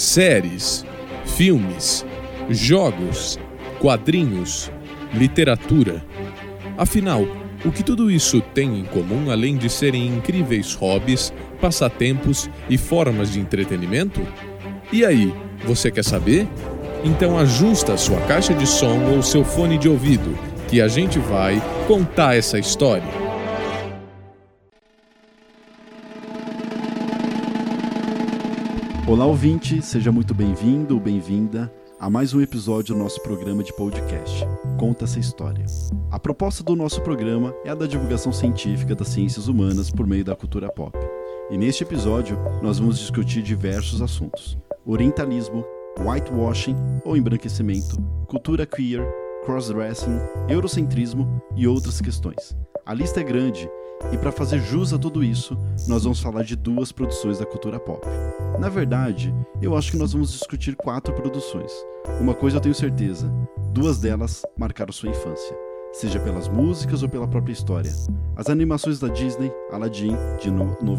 séries, filmes, jogos, quadrinhos, literatura. Afinal, o que tudo isso tem em comum além de serem incríveis hobbies, passatempos e formas de entretenimento? E aí, você quer saber? Então ajusta a sua caixa de som ou seu fone de ouvido, que a gente vai contar essa história. Olá, ouvinte, seja muito bem-vindo ou bem-vinda a mais um episódio do nosso programa de podcast, Conta Essa História. A proposta do nosso programa é a da divulgação científica das ciências humanas por meio da cultura pop. E neste episódio, nós vamos discutir diversos assuntos: orientalismo, whitewashing ou embranquecimento, cultura queer, crossdressing, eurocentrismo e outras questões. A lista é grande e, para fazer jus a tudo isso, nós vamos falar de duas produções da cultura pop. Na verdade, eu acho que nós vamos discutir 4 produções. Uma coisa eu tenho certeza: 2 delas marcaram sua infância, seja pelas músicas ou pela própria história. As animações da Disney, Aladdin, de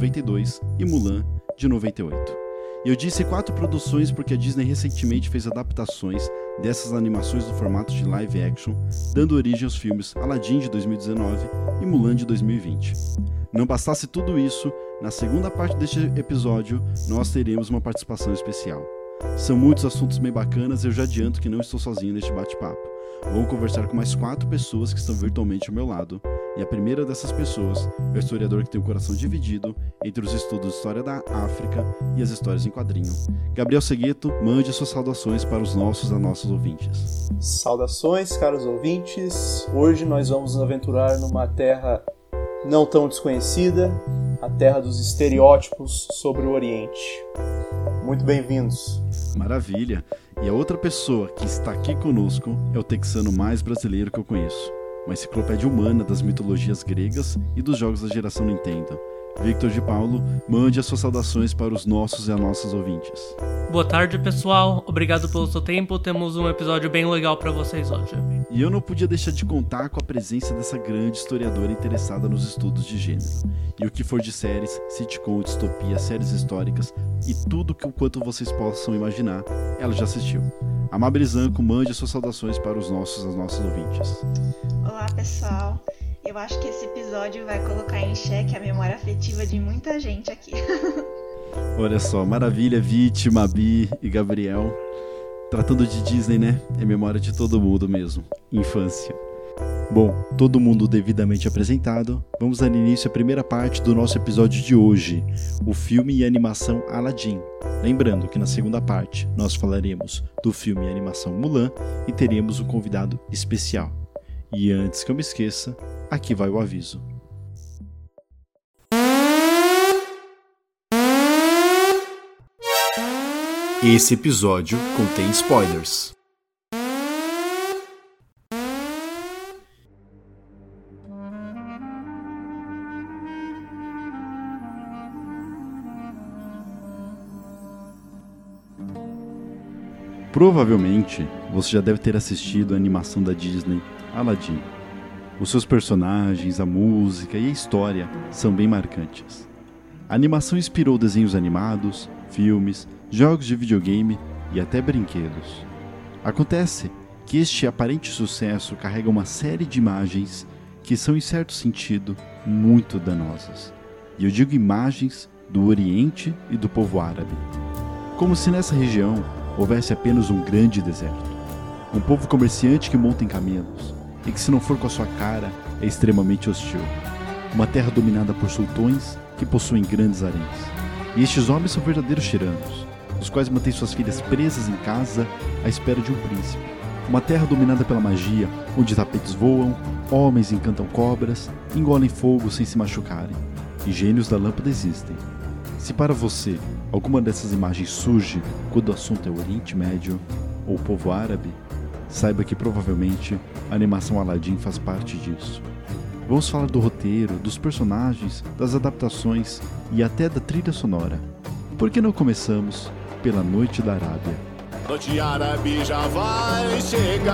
92, e Mulan, de 98. E eu disse 4 produções porque a Disney recentemente fez adaptações dessas animações no formato de live action, dando origem aos filmes Aladdin de 2019 e Mulan de 2020. Não bastasse tudo isso, na segunda parte deste episódio nós teremos uma participação especial. São muitos assuntos bem bacanas e eu já adianto que não estou sozinho neste bate-papo. Vou conversar com mais 4 pessoas que estão virtualmente ao meu lado, e a primeira dessas pessoas é o historiador que tem o coração dividido entre os estudos de história da África e as histórias em quadrinho. Gabriel Segueto, mande suas saudações para os nossos e nossos ouvintes. Saudações, caros ouvintes. Hoje nós vamos nos aventurar numa terra não tão desconhecida, a terra dos estereótipos sobre o Oriente. Muito bem-vindos. Maravilha! E a outra pessoa que está aqui conosco é o texano mais brasileiro que eu conheço, uma enciclopédia humana das mitologias gregas e dos jogos da geração Nintendo. Victor de Paulo, mande as suas saudações para os nossos e as nossas ouvintes. Boa tarde, pessoal. Obrigado pelo seu tempo. Temos um episódio bem legal para vocês hoje. E eu não podia deixar de contar com a presença dessa grande historiadora interessada nos estudos de gênero. E o que for de séries, sitcom, distopia, séries históricas e tudo que o quanto vocês possam imaginar, ela já assistiu. Amábile Zanco, mande as suas saudações para os nossos e as nossas ouvintes. Olá, pessoal. Eu acho que esse episódio vai colocar em xeque a memória afetiva de muita gente aqui. Olha só, maravilha, Viti, Mabi e Gabriel. Tratando de Disney, né? É memória de todo mundo mesmo. Infância. Bom, todo mundo devidamente apresentado, vamos dar início à primeira parte do nosso episódio de hoje, o filme e animação Aladdin. Lembrando que na segunda parte nós falaremos do filme e animação Mulan e teremos um convidado especial. E antes que eu me esqueça, aqui vai o aviso. Esse episódio contém spoilers. Provavelmente, você já deve ter assistido a animação da Disney, Aladdin. Os seus personagens, a música e a história são bem marcantes. A animação inspirou desenhos animados, filmes, jogos de videogame e até brinquedos. Acontece que este aparente sucesso carrega uma série de imagens que são, em certo sentido, muito danosas. E eu digo imagens do Oriente e do povo árabe. Como se nessa região houvesse apenas um grande deserto. Um povo comerciante que monta em camelos e que, se não for com a sua cara, é extremamente hostil. Uma terra dominada por sultões que possuem grandes haréns. E estes homens são verdadeiros tiranos, os quais mantêm suas filhas presas em casa à espera de um príncipe. Uma terra dominada pela magia, onde tapetes voam, homens encantam cobras, engolem fogo sem se machucarem, e gênios da lâmpada existem. Se para você alguma dessas imagens surge quando o assunto é o Oriente Médio ou o povo árabe, saiba que provavelmente a animação Aladdin faz parte disso. Vamos falar do roteiro, dos personagens, das adaptações e até da trilha sonora. Por que não começamos pela Noite da Arábia? Noite árabe já vai chegar,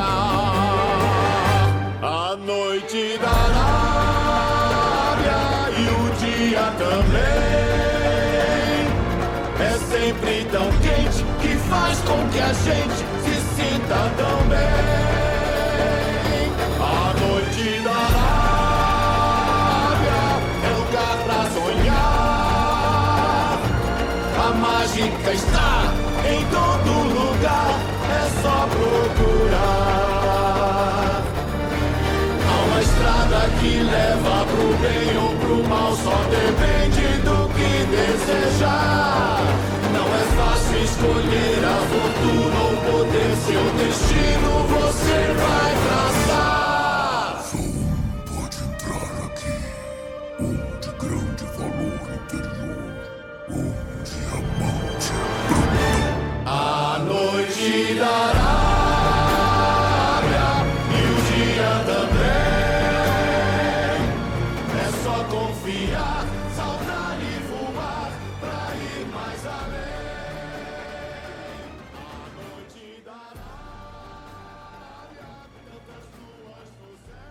a noite da Arábia e o dia também. É sempre tão quente que a gente se sinta tão bem. A noite da Arábia é lugar pra sonhar. A mágica está em todo lugar, é só procurar. Há uma estrada que leva pro bem ou pro mal, só depende do que desejar. Não é fácil escolher a fortuna ou poder, seu destino você vai traçar. Som pode entrar aqui, um de grande valor interior, um diamante bruto. A noite da Arábia e o dia também. É só confiar, saltar e voar pra ir mais além. A noite da Arábia, tantas luas no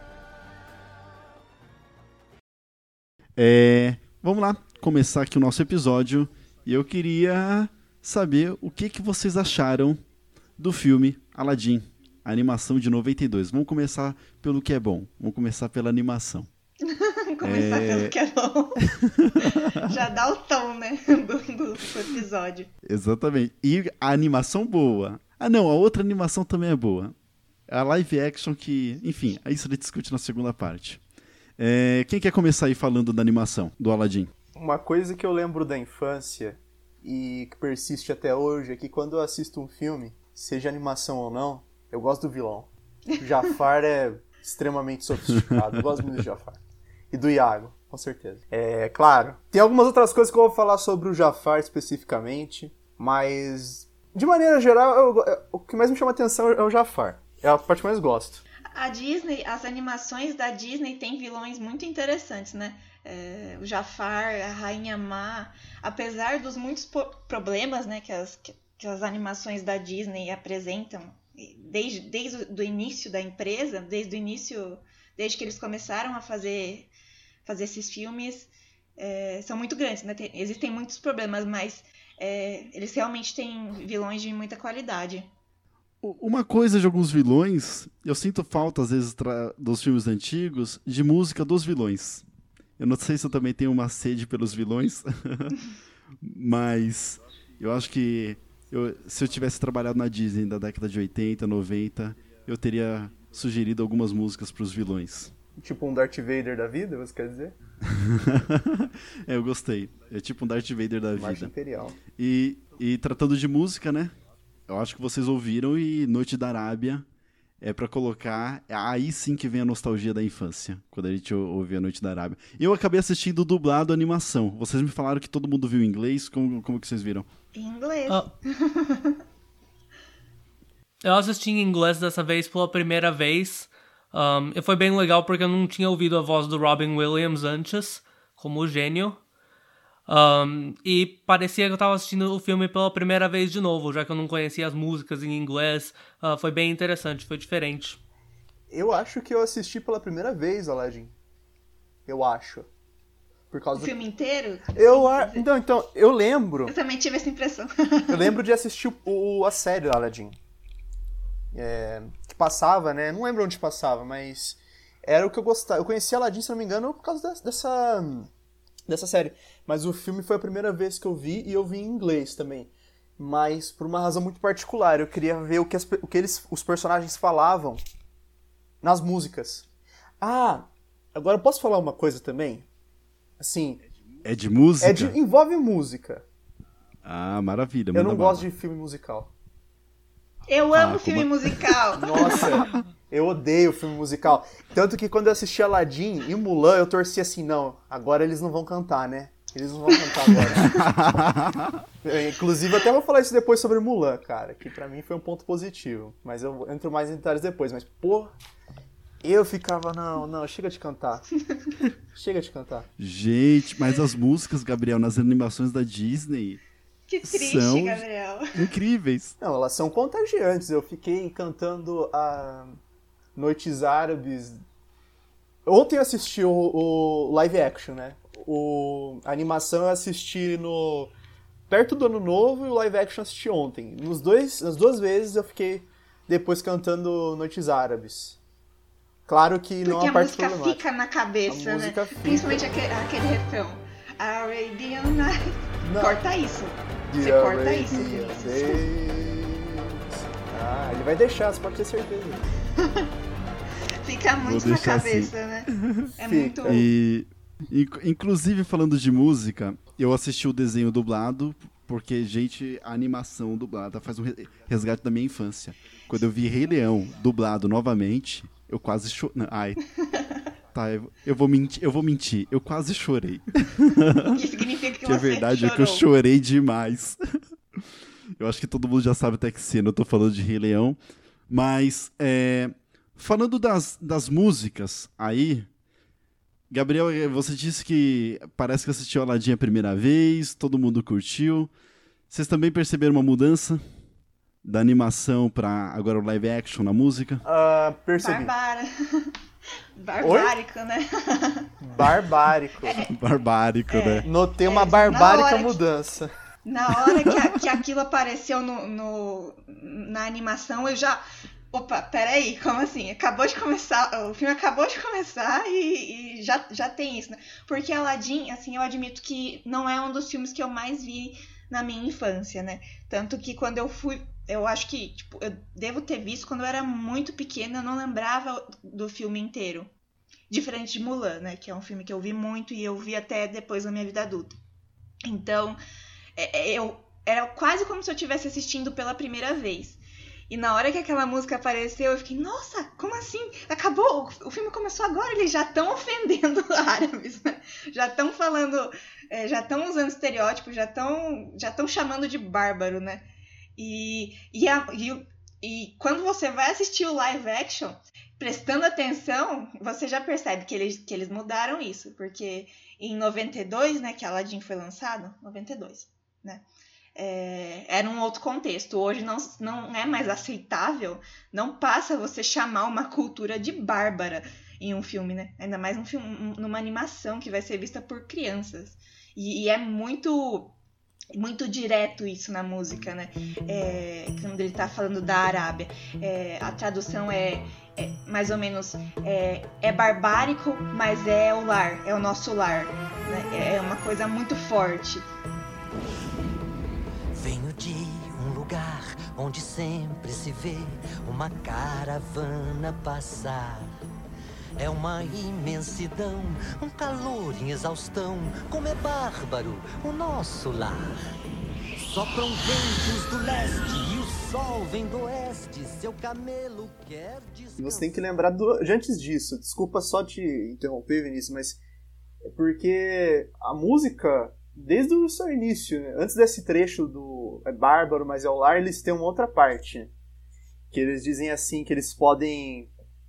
céu. Vamos lá, começar aqui o nosso episódio. E eu queria saber o que vocês acharam do filme Aladdin, a animação de 92. Vamos começar pelo que é bom. Vamos começar pela animação. Começar pelo que é bom. Já dá o tom, né, do episódio. Exatamente. E a animação boa. Ah, não, a outra animação também é boa. A live action que... Enfim, isso a gente discute na segunda parte. Quem quer começar aí falando da animação do Aladdin? Uma coisa que eu lembro da infância e que persiste até hoje é que quando eu assisto um filme, seja animação ou não, eu gosto do vilão. O Jafar é extremamente sofisticado, eu gosto muito do Jafar. E do Iago, com certeza. Claro, tem algumas outras coisas que eu vou falar sobre o Jafar especificamente, mas de maneira geral, o que mais me chama atenção é o Jafar. É a parte que eu mais gosto. A Disney, as animações da Disney têm vilões muito interessantes, né? O Jafar, a Rainha Má, apesar dos muitos problemas, né, que as animações da Disney apresentam desde o início da empresa, desde que eles começaram a fazer esses filmes, são muito grandes, né? Existem muitos problemas, mas eles realmente têm vilões de muita qualidade. Uma coisa de alguns vilões, eu sinto falta às vezes dos filmes antigos de música dos vilões. Eu não sei se eu também tenho uma sede pelos vilões, mas eu acho que se eu tivesse trabalhado na Disney da década de 80, 90, eu teria sugerido algumas músicas para os vilões. Tipo um Darth Vader da vida, você quer dizer? Eu gostei. É tipo um Darth Vader da vida. Marcha Imperial. E tratando de música, né? Eu acho que vocês ouviram e Noite da Arábia é pra colocar... Aí sim que vem a nostalgia da infância, quando a gente ouve a Noite da Arábia. Eu acabei assistindo dublado a animação. Vocês me falaram que todo mundo viu em inglês. Como que vocês viram? Em inglês. Eu assisti em inglês dessa vez pela primeira vez. E foi bem legal porque eu não tinha ouvido a voz do Robin Williams antes, como o gênio. E parecia que eu tava assistindo o filme pela primeira vez de novo, já que eu não conhecia as músicas em inglês. Foi bem interessante, foi diferente. Eu acho que eu assisti pela primeira vez, Aladdin. Eu acho. Por causa O filme inteiro? Então, eu lembro... Eu também tive essa impressão. Eu lembro de assistir a série Aladdin. Que passava, né? Não lembro onde passava, mas era o que eu gostava. Eu conheci Aladdin, se não me engano, por causa dessa série. Mas o filme foi a primeira vez que eu vi, e eu vi em inglês também. Mas por uma razão muito particular. Eu queria ver o que os personagens falavam nas músicas. Agora eu posso falar uma coisa também? Assim... É de música? Envolve música. Maravilha. Eu não gosto de filme musical. Eu amo filme musical. Nossa, eu odeio filme musical. Tanto que quando eu assisti Aladdin e Mulan, eu torci assim, não, agora eles não vão cantar, né? Eles não vão cantar agora. Inclusive, eu até vou falar isso depois sobre Mulan, cara, que pra mim foi um ponto positivo. Mas eu entro mais em detalhes depois. Mas, pô, eu ficava, não, chega de cantar. Chega de cantar. Gente, mas as músicas, Gabriel, nas animações da Disney... Que triste, são Gabriel. Incríveis. Não, elas são contagiantes. Eu fiquei cantando a Noites Árabes. Ontem eu assisti o live action, né? A animação eu assisti no perto do Ano Novo e o live action eu assisti ontem. Nas duas vezes eu fiquei depois cantando Noites Árabes. Claro que não é uma parte problemática. Porque a música fica na cabeça, né? Principalmente aquele refrão. Arabian Night. Corta isso. Você corta isso, ele vai deixar, você pode ter certeza. Fica muito na cabeça, assim, né? É muito... Inclusive, falando de música, eu assisti o desenho dublado, porque, gente, a animação dublada faz um resgate da minha infância. Quando eu vi Rei Leão dublado novamente, eu quase chorei. Ai, tá, eu vou mentir, eu quase chorei. O que significa que você a verdade chorou? É que eu chorei demais. Eu acho que todo mundo já sabe até que cena eu tô falando de Rei Leão. Mas, falando das músicas aí, Gabriel, você disse que parece que assistiu Aladdin a primeira vez, todo mundo curtiu. Vocês também perceberam uma mudança da animação para agora o live action na música? Percebi. Barbárico, né? Barbárico. Barbárico, né? Notei uma barbárica mudança. Na hora que aquilo apareceu na animação, eu já... Opa, peraí, como assim? O filme acabou de começar e já tem isso, né? Porque Aladdin, assim, eu admito que não é um dos filmes que eu mais vi na minha infância, né? Tanto que quando eu fui... Eu acho que, tipo, eu devo ter visto quando eu era muito pequena, eu não lembrava do filme inteiro. Diferente de Mulan, né? Que é um filme que eu vi muito e eu vi até depois na minha vida adulta. Então, era quase como se eu estivesse assistindo pela primeira vez. E na hora que aquela música apareceu, eu fiquei, nossa, como assim? Acabou, o filme começou agora, eles já estão ofendendo árabes, né? Já estão falando, já estão usando estereótipos, já estão chamando de bárbaro, né? E quando você vai assistir o live action, prestando atenção, você já percebe que eles mudaram isso, porque em 92, né, que Aladdin foi lançado, 92, né? Era um outro contexto. Hoje não é mais aceitável, não passa você chamar uma cultura de bárbara em um filme, né? Ainda mais numa animação que vai ser vista por crianças. E é muito direto isso na música, né? Quando ele tá falando da Arábia, a tradução é mais ou menos é barbárico, mas é o lar, é o nosso lar, né? É uma coisa muito forte. Venho de um lugar onde sempre se vê uma caravana passar. É uma imensidão, um calor em exaustão, como é bárbaro o nosso lar. Sopram ventos do leste e o sol vem do oeste, seu camelo quer descansar. E você tem que lembrar de antes disso, desculpa só te interromper, Vinícius, mas é porque a música... Desde o seu início, né? Antes desse trecho do bárbaro, mas é o lar, eles têm uma outra parte. Que eles dizem assim, que eles podem...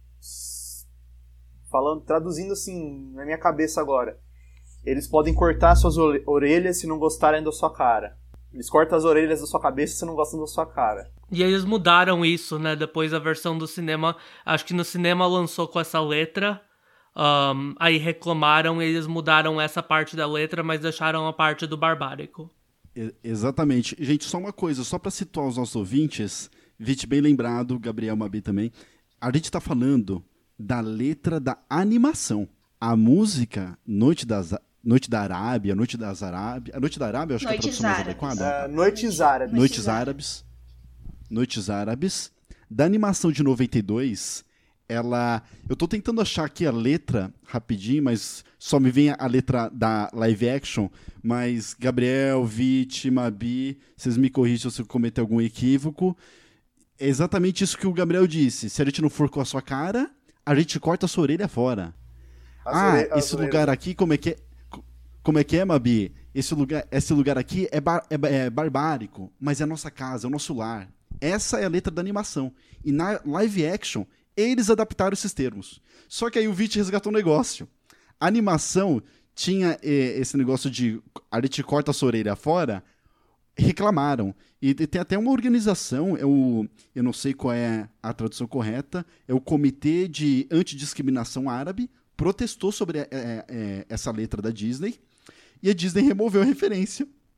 Traduzindo assim, na minha cabeça agora. Eles podem cortar suas orelhas se não gostarem da sua cara. Eles cortam as orelhas da sua cabeça se não gostam da sua cara. E eles mudaram isso, né? Depois a versão do cinema... Acho que no cinema lançou com essa letra... aí reclamaram e eles mudaram essa parte da letra, mas deixaram a parte do barbárico. Exatamente. Gente, só uma coisa, só para situar os nossos ouvintes, Vite bem lembrado, Gabriel Mabi também, a gente tá falando da letra da animação. A música Noite da Arábia, Noite da Arábia, eu acho que é a tradução mais adequada. Noites Árabes. Noites Árabes. Da animação de 92... Eu tô tentando achar aqui a letra rapidinho, mas só me vem a letra da live action, mas Gabriel, Vite, Mabi, vocês me corrigem se eu cometer algum equívoco. É exatamente isso que o Gabriel disse. Se a gente não for com a sua cara, a gente corta a sua orelha fora. Esse lugar aqui, como é que é, Mabi? Esse lugar aqui é barbárico, mas é a nossa casa, é o nosso lar. Essa é a letra da animação. E na live action, eles adaptaram esses termos. Só que aí o Vite resgatou um negócio. A animação tinha esse negócio de a gente corta a sua orelha fora, reclamaram. E tem até uma organização, eu não sei qual é a tradução correta, é o Comitê de Antidiscriminação Árabe, protestou sobre essa letra da Disney, e a Disney removeu a referência.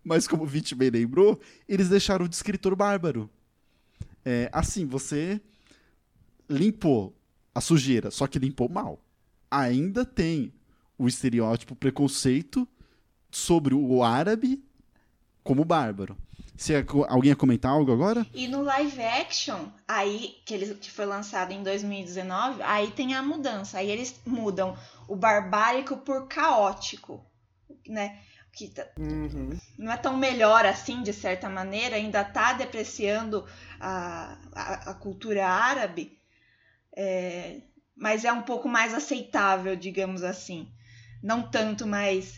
Mas como o Vit bem lembrou, eles deixaram de escritor bárbaro. Assim, você limpou a sujeira, só que limpou mal. Ainda tem o estereótipo, o preconceito sobre o árabe como bárbaro. Alguém ia comentar algo agora? E no live action, aí que foi lançado em 2019, aí tem a mudança. Aí eles mudam o barbárico por caótico, né? Que não é tão melhor assim, de certa maneira, ainda tá depreciando a cultura árabe, mas é um pouco mais aceitável, digamos assim. Não tanto mais...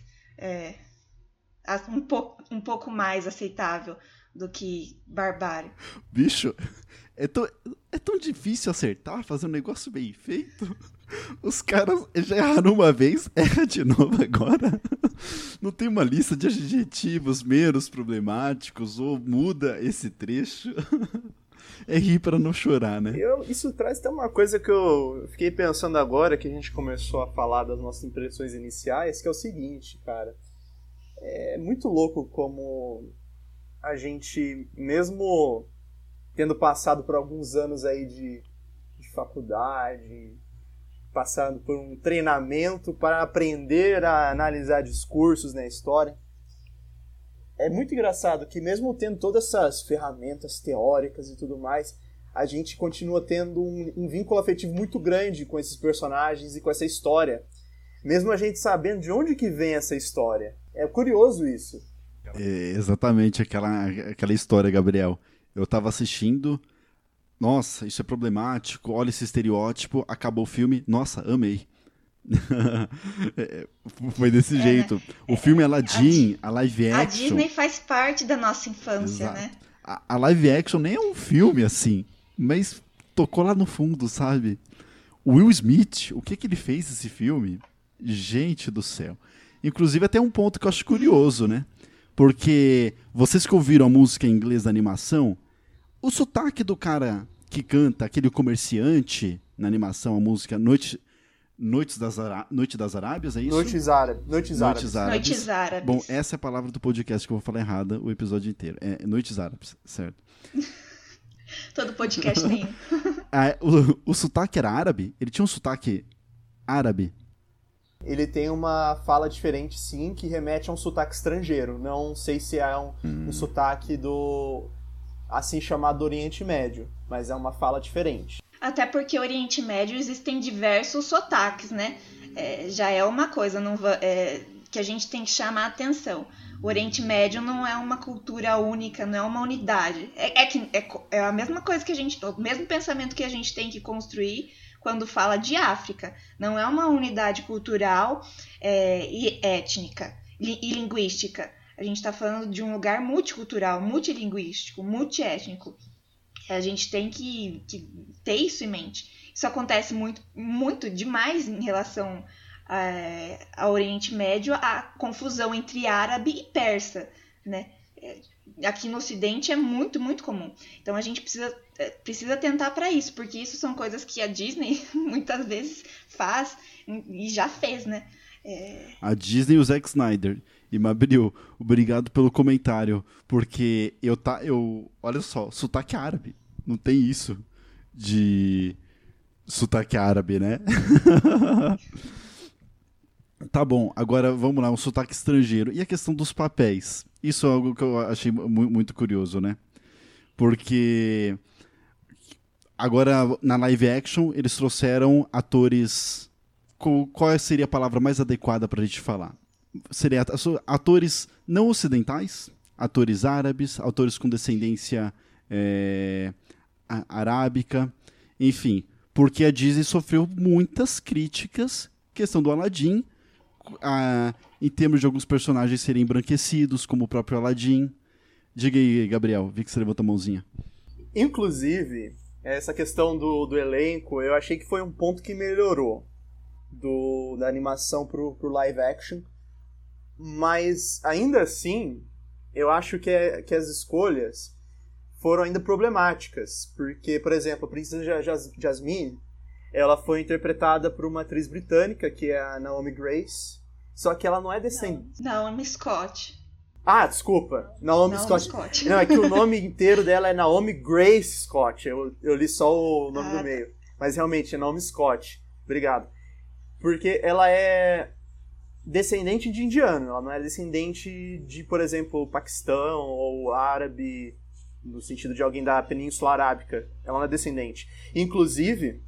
um pouco mais aceitável do que barbário. Bicho, é tão difícil acertar, fazer um negócio bem feito. Os caras já erraram uma vez, erra de novo agora. Não tem uma lista de adjetivos menos problemáticos ou muda esse trecho. É rir pra não chorar, né? Isso traz até uma coisa que eu fiquei pensando agora, que a gente começou a falar das nossas impressões iniciais, que é o seguinte, cara. É muito louco como a gente, mesmo tendo passado por alguns anos aí de faculdade, passando por um treinamento para aprender a analisar discursos na história, é muito engraçado que mesmo tendo todas essas ferramentas teóricas e tudo mais, a gente continua tendo um vínculo afetivo muito grande com esses personagens e com essa história, mesmo a gente sabendo de onde que vem essa história. É curioso isso. Exatamente aquela história, Gabriel. Eu tava assistindo, nossa, isso é problemático, olha esse estereótipo, acabou o filme, nossa, amei. Foi desse jeito. O filme Aladdin, a live action... A Disney faz parte da nossa infância, exato, né? A live action nem é um filme, assim, mas tocou lá no fundo, sabe? O Will Smith, o que ele fez nesse filme? Gente do céu. Inclusive, até um ponto que eu acho curioso, né? Porque vocês que ouviram a música em inglês da animação, o sotaque do cara que canta, aquele comerciante na animação, a música Noite das Arábias, é isso? Noites Árabes. Bom, essa é a palavra do podcast que eu vou falar errada o episódio inteiro. É Noites Árabes, certo? Todo podcast tem. O sotaque era árabe? Ele tinha um sotaque árabe? Ele tem uma fala diferente, sim, que remete a um sotaque estrangeiro. Não sei se é um sotaque do, assim chamado Oriente Médio, mas é uma fala diferente. Até porque no Oriente Médio existem diversos sotaques, né? Já é uma coisa que a gente tem que chamar a atenção. O Oriente Médio não é uma cultura única, não é uma unidade. É a mesma coisa que o mesmo pensamento que a gente tem que construir quando fala de África. Não é uma unidade cultural e étnica e linguística. A gente está falando de um lugar multicultural, multilinguístico, multiétnico. A gente tem que ter isso em mente. Isso acontece muito, muito demais em relação ao Oriente Médio, a confusão entre árabe e persa, né? Aqui no Ocidente é muito, muito comum. Então a gente precisa atentar para isso, porque isso são coisas que a Disney muitas vezes faz e já fez, né? A Disney e o Zack Snyder. E Mabril, obrigado pelo comentário, porque olha só, sotaque árabe, não tem isso de sotaque árabe, né? Tá bom, agora vamos lá, um sotaque estrangeiro. E a questão dos papéis? Isso é algo que eu achei muito curioso, né? Porque agora, na live action, eles trouxeram atores... Qual seria a palavra mais adequada pra gente falar? Seria atores não ocidentais, atores árabes, atores com descendência arábica, enfim. Porque a Disney sofreu muitas críticas, questão do Aladdin, em termos de alguns personagens serem embranquecidos, como o próprio Aladdin. Diga aí, Gabriel, vi que você levantou a mãozinha. Inclusive, essa questão do elenco, eu achei que foi um ponto que melhorou da animação pro live action, mas ainda assim, eu acho que as escolhas foram ainda problemáticas, porque, por exemplo, a princesa Jasmine, ela foi interpretada por uma atriz britânica, que é a Naomi Grace, só que ela não é descendente... Naomi Scott. Desculpa. Naomi Scott. Scott. Não, é que o nome inteiro dela é Naomi Grace Scott. Eu li só o nome do meio. Mas realmente é Naomi Scott. Obrigado. Porque ela é descendente de indiano. Ela não é descendente de, por exemplo, Paquistão ou árabe, no sentido de alguém da Península Arábica. Ela não é descendente. Inclusive,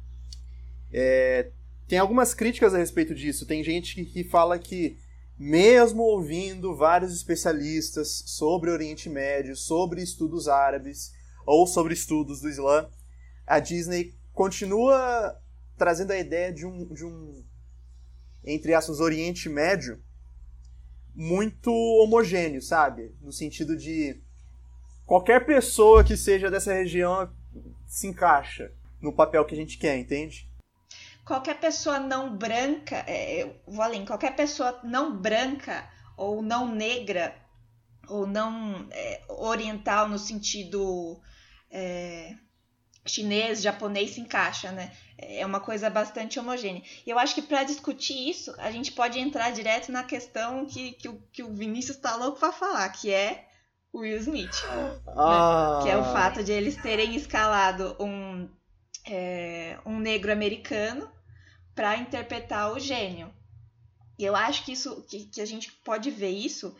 tem algumas críticas a respeito disso. Tem gente que fala que, mesmo ouvindo vários especialistas sobre o Oriente Médio, sobre estudos árabes ou sobre estudos do Islã, a Disney continua trazendo a ideia de um entre aspas, Oriente Médio muito homogêneo, sabe? No sentido de qualquer pessoa que seja dessa região se encaixa no papel que a gente quer, entende? Qualquer pessoa não branca, eu vou além, qualquer pessoa não branca ou não negra ou não oriental no sentido chinês, japonês se encaixa, né? É uma coisa bastante homogênea. E eu acho que para discutir isso, a gente pode entrar direto na questão que o Vinícius tá louco para falar, que é o Will Smith. Né? Que é o fato de eles terem escalado um negro americano para interpretar o gênio. E eu acho que isso, que a gente pode ver isso,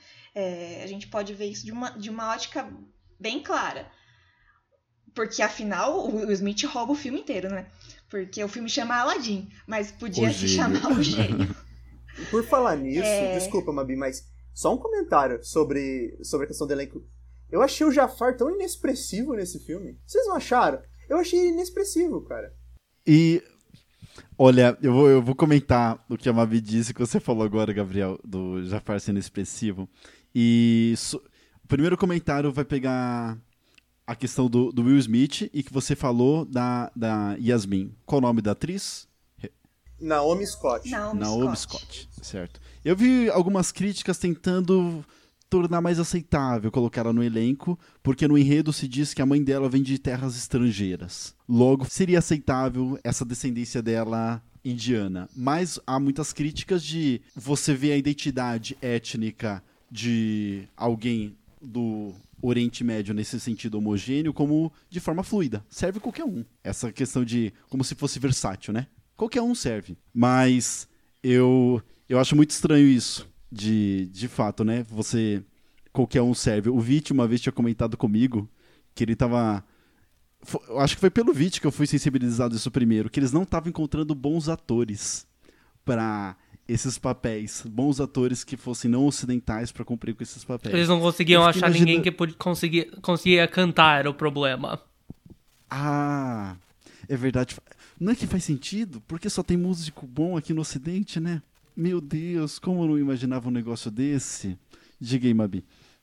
de uma ótica bem clara. Porque, afinal, o Will Smith rouba o filme inteiro, né? Porque o filme chama Aladdin, mas podia se chamar O Gênio. Por falar nisso, desculpa, Mabi, mas só um comentário sobre a questão do elenco. Eu achei o Jafar tão inexpressivo nesse filme. Vocês não acharam? Eu achei ele inexpressivo, cara. E, olha, eu vou comentar o que a Mabi disse, que você falou agora, Gabriel, do Jafar sendo expressivo. E o primeiro comentário vai pegar a questão do Will Smith e que você falou da Yasmin. Qual o nome da atriz? Naomi Scott. Naomi Scott, certo. Eu vi algumas críticas tentando tornar mais aceitável colocar ela no elenco, porque no enredo se diz que a mãe dela vem de terras estrangeiras. Logo, seria aceitável essa descendência dela indiana. Mas há muitas críticas de você ver a identidade étnica de alguém do Oriente Médio nesse sentido homogêneo como de forma fluida. Serve qualquer um. Essa questão de como se fosse versátil, né? Qualquer um serve. Mas eu acho muito estranho isso. De fato, né? Qualquer um serve. O Vit uma vez tinha comentado comigo que ele tava... Eu acho que foi pelo Vit que eu fui sensibilizado isso primeiro. Que eles não estavam encontrando bons atores para esses papéis. Bons atores que fossem não ocidentais para cumprir com esses papéis. Eles não conseguiam achar ninguém que conseguia cantar, era o problema. Ah, é verdade. Não é que faz sentido? Porque só tem músico bom aqui no Ocidente, né? Meu Deus, como eu não imaginava um negócio desse? Diga aí, Mabi.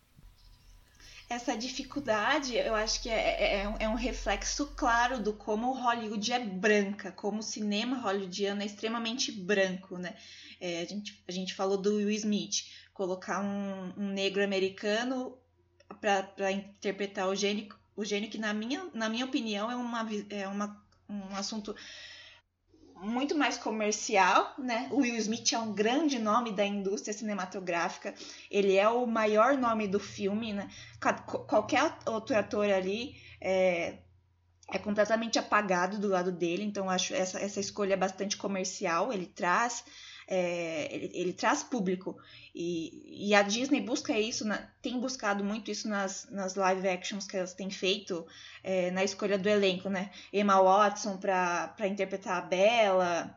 Essa dificuldade, eu acho que é um reflexo claro do como Hollywood é branca, como o cinema hollywoodiano é extremamente branco, né? A gente falou do Will Smith, colocar um negro americano para interpretar o gênio que na minha opinião é um assunto muito mais comercial, né? O Will Smith é um grande nome da indústria cinematográfica, ele é o maior nome do filme, né? Qualquer outro ator ali é completamente apagado do lado dele, então acho essa escolha bastante comercial, ele traz público, e a Disney busca isso, tem buscado muito isso nas live actions que elas têm feito, na escolha do elenco, né? Emma Watson para interpretar a Bella,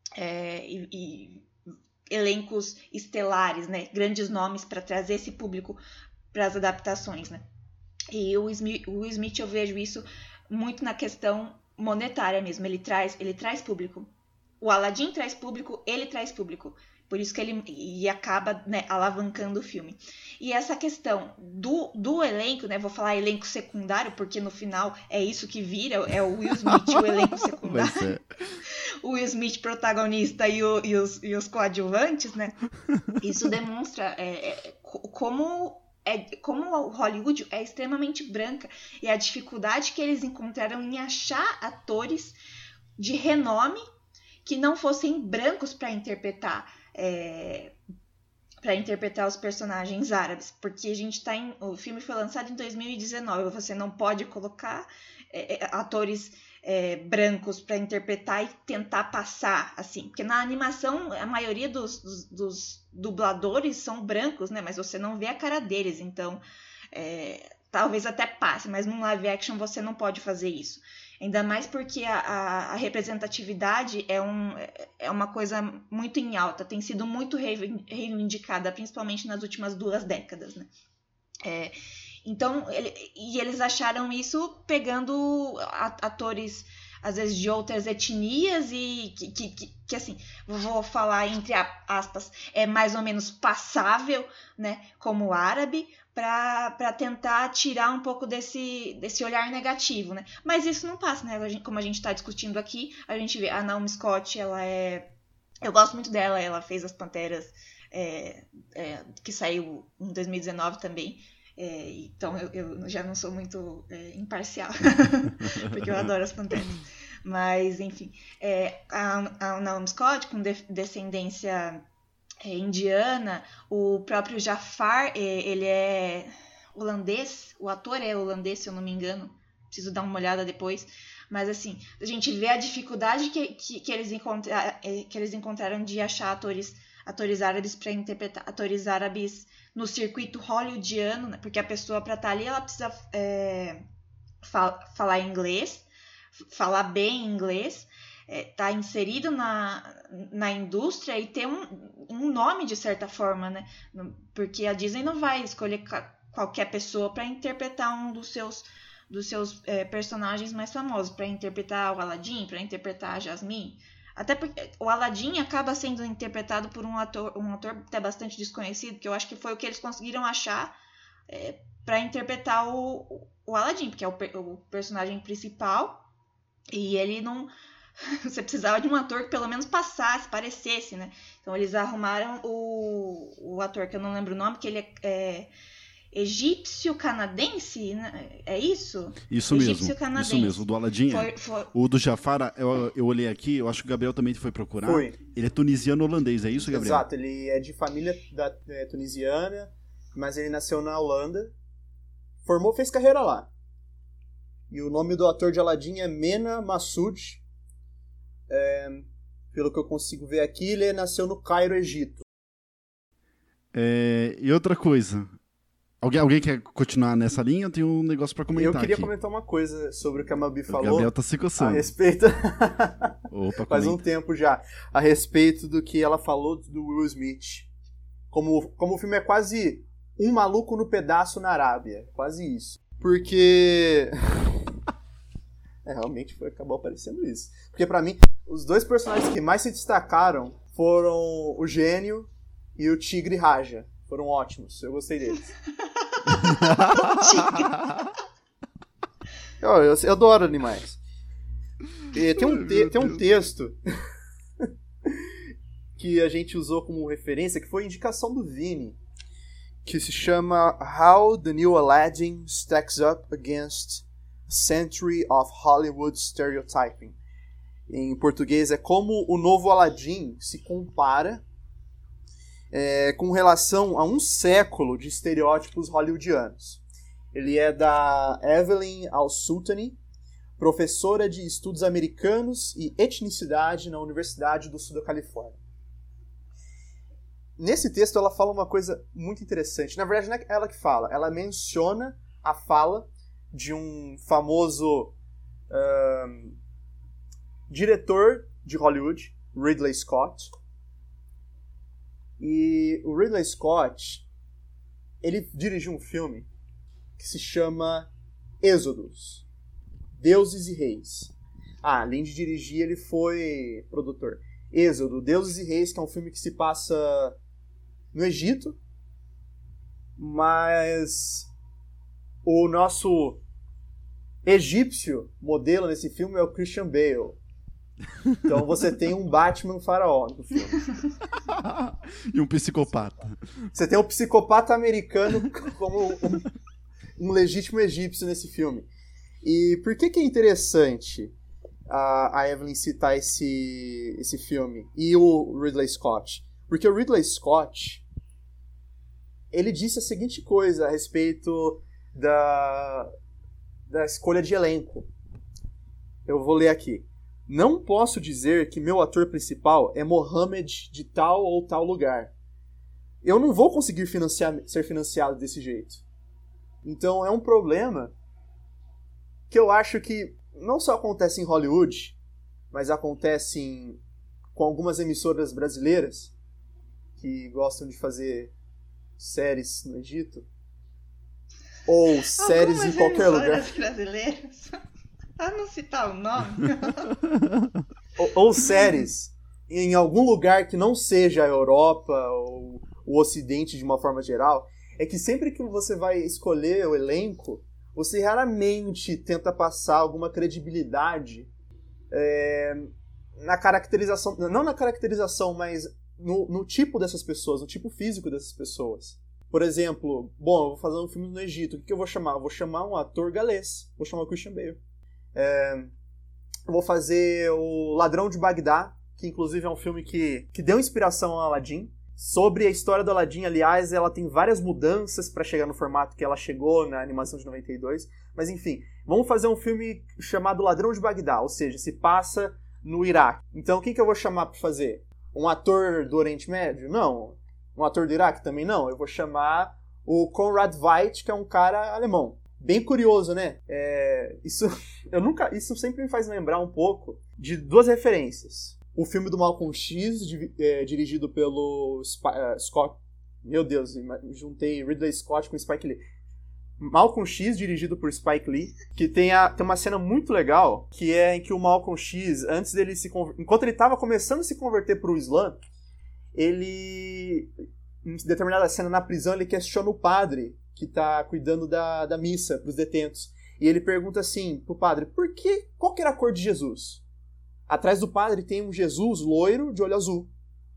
e elencos estelares, né? Grandes nomes para trazer esse público para as adaptações, né? E o Will Smith, eu vejo isso muito na questão monetária mesmo, ele traz público. O Aladdin traz público, ele traz público. Por isso que ele acaba, né, alavancando o filme. E essa questão do elenco, né? Vou falar elenco secundário, porque no final é isso que vira, é o Will Smith, o elenco secundário. O Will Smith protagonista e os coadjuvantes, né? Isso demonstra como o Hollywood é extremamente branca e a dificuldade que eles encontraram em achar atores de renome que não fossem brancos para interpretar para interpretar os personagens árabes, porque a gente o filme foi lançado em 2019, você não pode colocar atores brancos para interpretar e tentar passar, assim, porque na animação a maioria dos dubladores são brancos, né, mas você não vê a cara deles, então talvez até passe, mas num live action você não pode fazer isso. Ainda mais porque a representatividade é uma coisa muito em alta, tem sido muito reivindicada, principalmente nas últimas 2 décadas, né? Então, eles acharam isso pegando atores, às vezes, de outras etnias e que assim, vou falar entre aspas, é mais ou menos passável, né, como árabe, para tentar tirar um pouco desse olhar negativo, né? Mas isso não passa, né? Como a gente está discutindo aqui, a gente vê a Naomi Scott, eu gosto muito dela, ela fez As Panteras, que saiu em 2019 também, então eu já não sou muito imparcial, porque eu adoro As Panteras. Mas, enfim, a Naomi Scott, com descendência indiana, o próprio Jafar, ele é holandês, o ator é holandês, se eu não me engano, preciso dar uma olhada depois, mas assim, a gente vê a dificuldade que eles encontraram de achar atores árabes para interpretar, atores árabes no circuito hollywoodiano, né? Porque a pessoa para estar ali, ela precisa falar inglês, falar bem inglês, tá inserido na indústria e ter um nome de certa forma, né? Porque a Disney não vai escolher qualquer pessoa para interpretar um dos seus personagens mais famosos, para interpretar o Aladdin, para interpretar a Jasmine. Até porque o Aladdin acaba sendo interpretado por um ator até bastante desconhecido, que eu acho que foi o que eles conseguiram achar para interpretar o Aladdin, porque é o personagem principal e ele não... Você precisava de um ator que pelo menos passasse, parecesse, né? Então eles arrumaram o ator, que eu não lembro o nome, que ele é egípcio-canadense, né? É isso? Isso mesmo, do Aladdin. O do Jafar, eu olhei aqui, eu acho que o Gabriel também foi procurar. Foi. Ele é tunisiano-holandês, é isso, Gabriel? Exato, ele é de família tunisiana, mas ele nasceu na Holanda, fez carreira lá. E o nome do ator de Aladdin é Mena Massoud. Pelo que eu consigo ver aqui, ele nasceu no Cairo, Egito. E outra coisa, alguém quer continuar nessa linha? Eu tenho um negócio pra comentar. Eu queria aqui. Comentar uma coisa sobre o que a Mabi falou. O Gabriel tá se coçando. A respeito... Opa, faz um tempo já. A respeito do que ela falou do Will Smith. Como o filme é quase um maluco no pedaço na Arábia. Quase isso. Porque... realmente acabou aparecendo isso. Porque pra mim, os 2 personagens que mais se destacaram foram o Gênio e o Tigre Raja. Foram ótimos, eu gostei deles. eu adoro animais. E tem um texto que a gente usou como referência, que foi indicação do Vini, que se chama How the New Aladdin Stacks Up Against a Century of Hollywood Stereotyping. Em português é como o novo Aladdin se compara com relação a um século de estereótipos hollywoodianos. Ele é da Evelyn Al-Sultani, professora de estudos americanos e etnicidade na Universidade do Sul da Califórnia. Nesse texto ela fala uma coisa muito interessante. Na verdade não é ela que fala, ela menciona a fala de um famoso diretor de Hollywood, Ridley Scott. E o Ridley Scott, ele dirigiu um filme que se chama Êxodos, Deuses e Reis. Além de dirigir, ele foi produtor. Êxodo, Deuses e Reis, que é um filme que se passa no Egito, mas o nosso egípcio modelo nesse filme é o Christian Bale. Então você tem um Batman faraó no filme. E um psicopata. Você tem um psicopata americano como um legítimo egípcio nesse filme. E por que é interessante a Evelyn citar esse filme e o Ridley Scott? Porque o Ridley Scott, ele disse a seguinte coisa a respeito da escolha de elenco. Eu vou ler aqui. Não posso dizer que meu ator principal é Mohamed de tal ou tal lugar. Eu não vou conseguir ser financiado desse jeito. Então é um problema que eu acho que não só acontece em Hollywood, mas acontece com algumas emissoras brasileiras que gostam de fazer séries no Egito. Ou séries em qualquer lugar. Brasileiras? Ah, não citar o nome. ou séries em algum lugar que não seja a Europa ou o Ocidente de uma forma geral, é que sempre que você vai escolher o elenco, você raramente tenta passar alguma credibilidade na caracterização, não na caracterização, mas no tipo dessas pessoas, no tipo físico dessas pessoas. Por exemplo, eu vou fazer um filme no Egito, o que eu vou chamar? Eu vou chamar um ator galês, vou chamar o Christian Bale. Eu vou fazer o Ladrão de Bagdá, que inclusive é um filme que deu inspiração ao Aladdin. Sobre a história do Aladdin, aliás, ela tem várias mudanças para chegar no formato que ela chegou na animação de 92. Mas enfim, vamos fazer um filme chamado Ladrão de Bagdá, ou seja, se passa no Iraque. Então quem que eu vou chamar para fazer? Um ator do Oriente Médio? Não. Um ator do Iraque? Também não. Eu vou chamar o Conrad Veidt, que é um cara alemão. Bem curioso, né? Isso sempre me faz lembrar um pouco de duas referências. O filme do Malcolm X, dirigido pelo Scott... Meu Deus, juntei Ridley Scott com Spike Lee. Malcolm X, dirigido por Spike Lee, que tem uma cena muito legal, que é em que o Malcolm X, antes dele enquanto ele estava começando a se converter para o Islã, ele, em determinada cena na prisão, ele questiona o padre que está cuidando da missa para os detentos. E ele pergunta assim pro padre, qual que era a cor de Jesus? Atrás do padre tem um Jesus loiro de olho azul.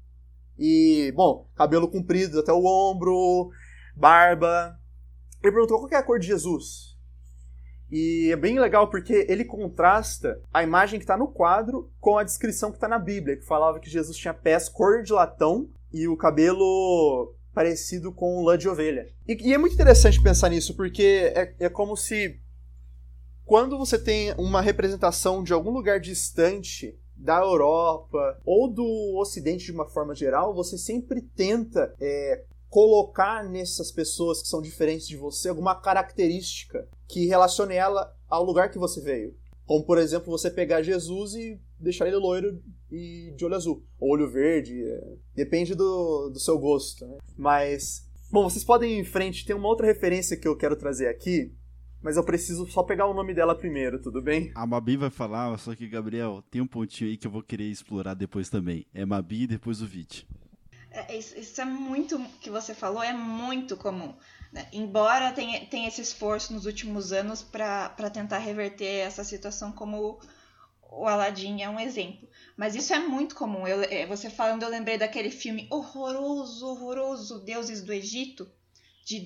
E, cabelo comprido até o ombro, barba. Ele perguntou qual que é a cor de Jesus. E é bem legal porque ele contrasta a imagem que está no quadro com a descrição que está na Bíblia, que falava que Jesus tinha pés cor de latão e o cabelo parecido com lã de ovelha. E é muito interessante pensar nisso, porque é como se, quando você tem uma representação de algum lugar distante da Europa ou do Ocidente de uma forma geral, você sempre tenta colocar nessas pessoas que são diferentes de você alguma característica que relacione ela ao lugar que você veio. Como, por exemplo, você pegar Jesus e deixar ele loiro e de olho azul. Ou olho verde. Depende do seu gosto, né? Mas, vocês podem ir em frente. Tem uma outra referência que eu quero trazer aqui, mas eu preciso só pegar o nome dela primeiro, tudo bem? A Mabi vai falar, só que, Gabriel, tem um pontinho aí que eu vou querer explorar depois também. É Mabi e depois o Veidt. Isso é muito, que você falou, é muito comum, né? Embora tenha esse esforço nos últimos anos para tentar reverter essa situação, como o Aladdin é um exemplo. Mas isso é muito comum. Você falando, eu lembrei daquele filme horroroso, Deuses do Egito, de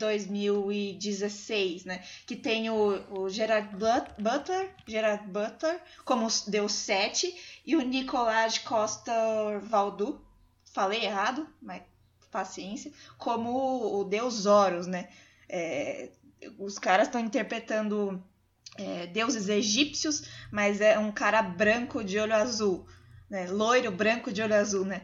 2016, né? Que tem o Gerard Butler como Deus Sete e o Nicolas Coster-Waldau, falei errado, mas paciência, como o Deus Horus, né? Os caras estão interpretando deuses egípcios, mas é um cara branco de olho azul, né? Loiro, branco de olho azul, né?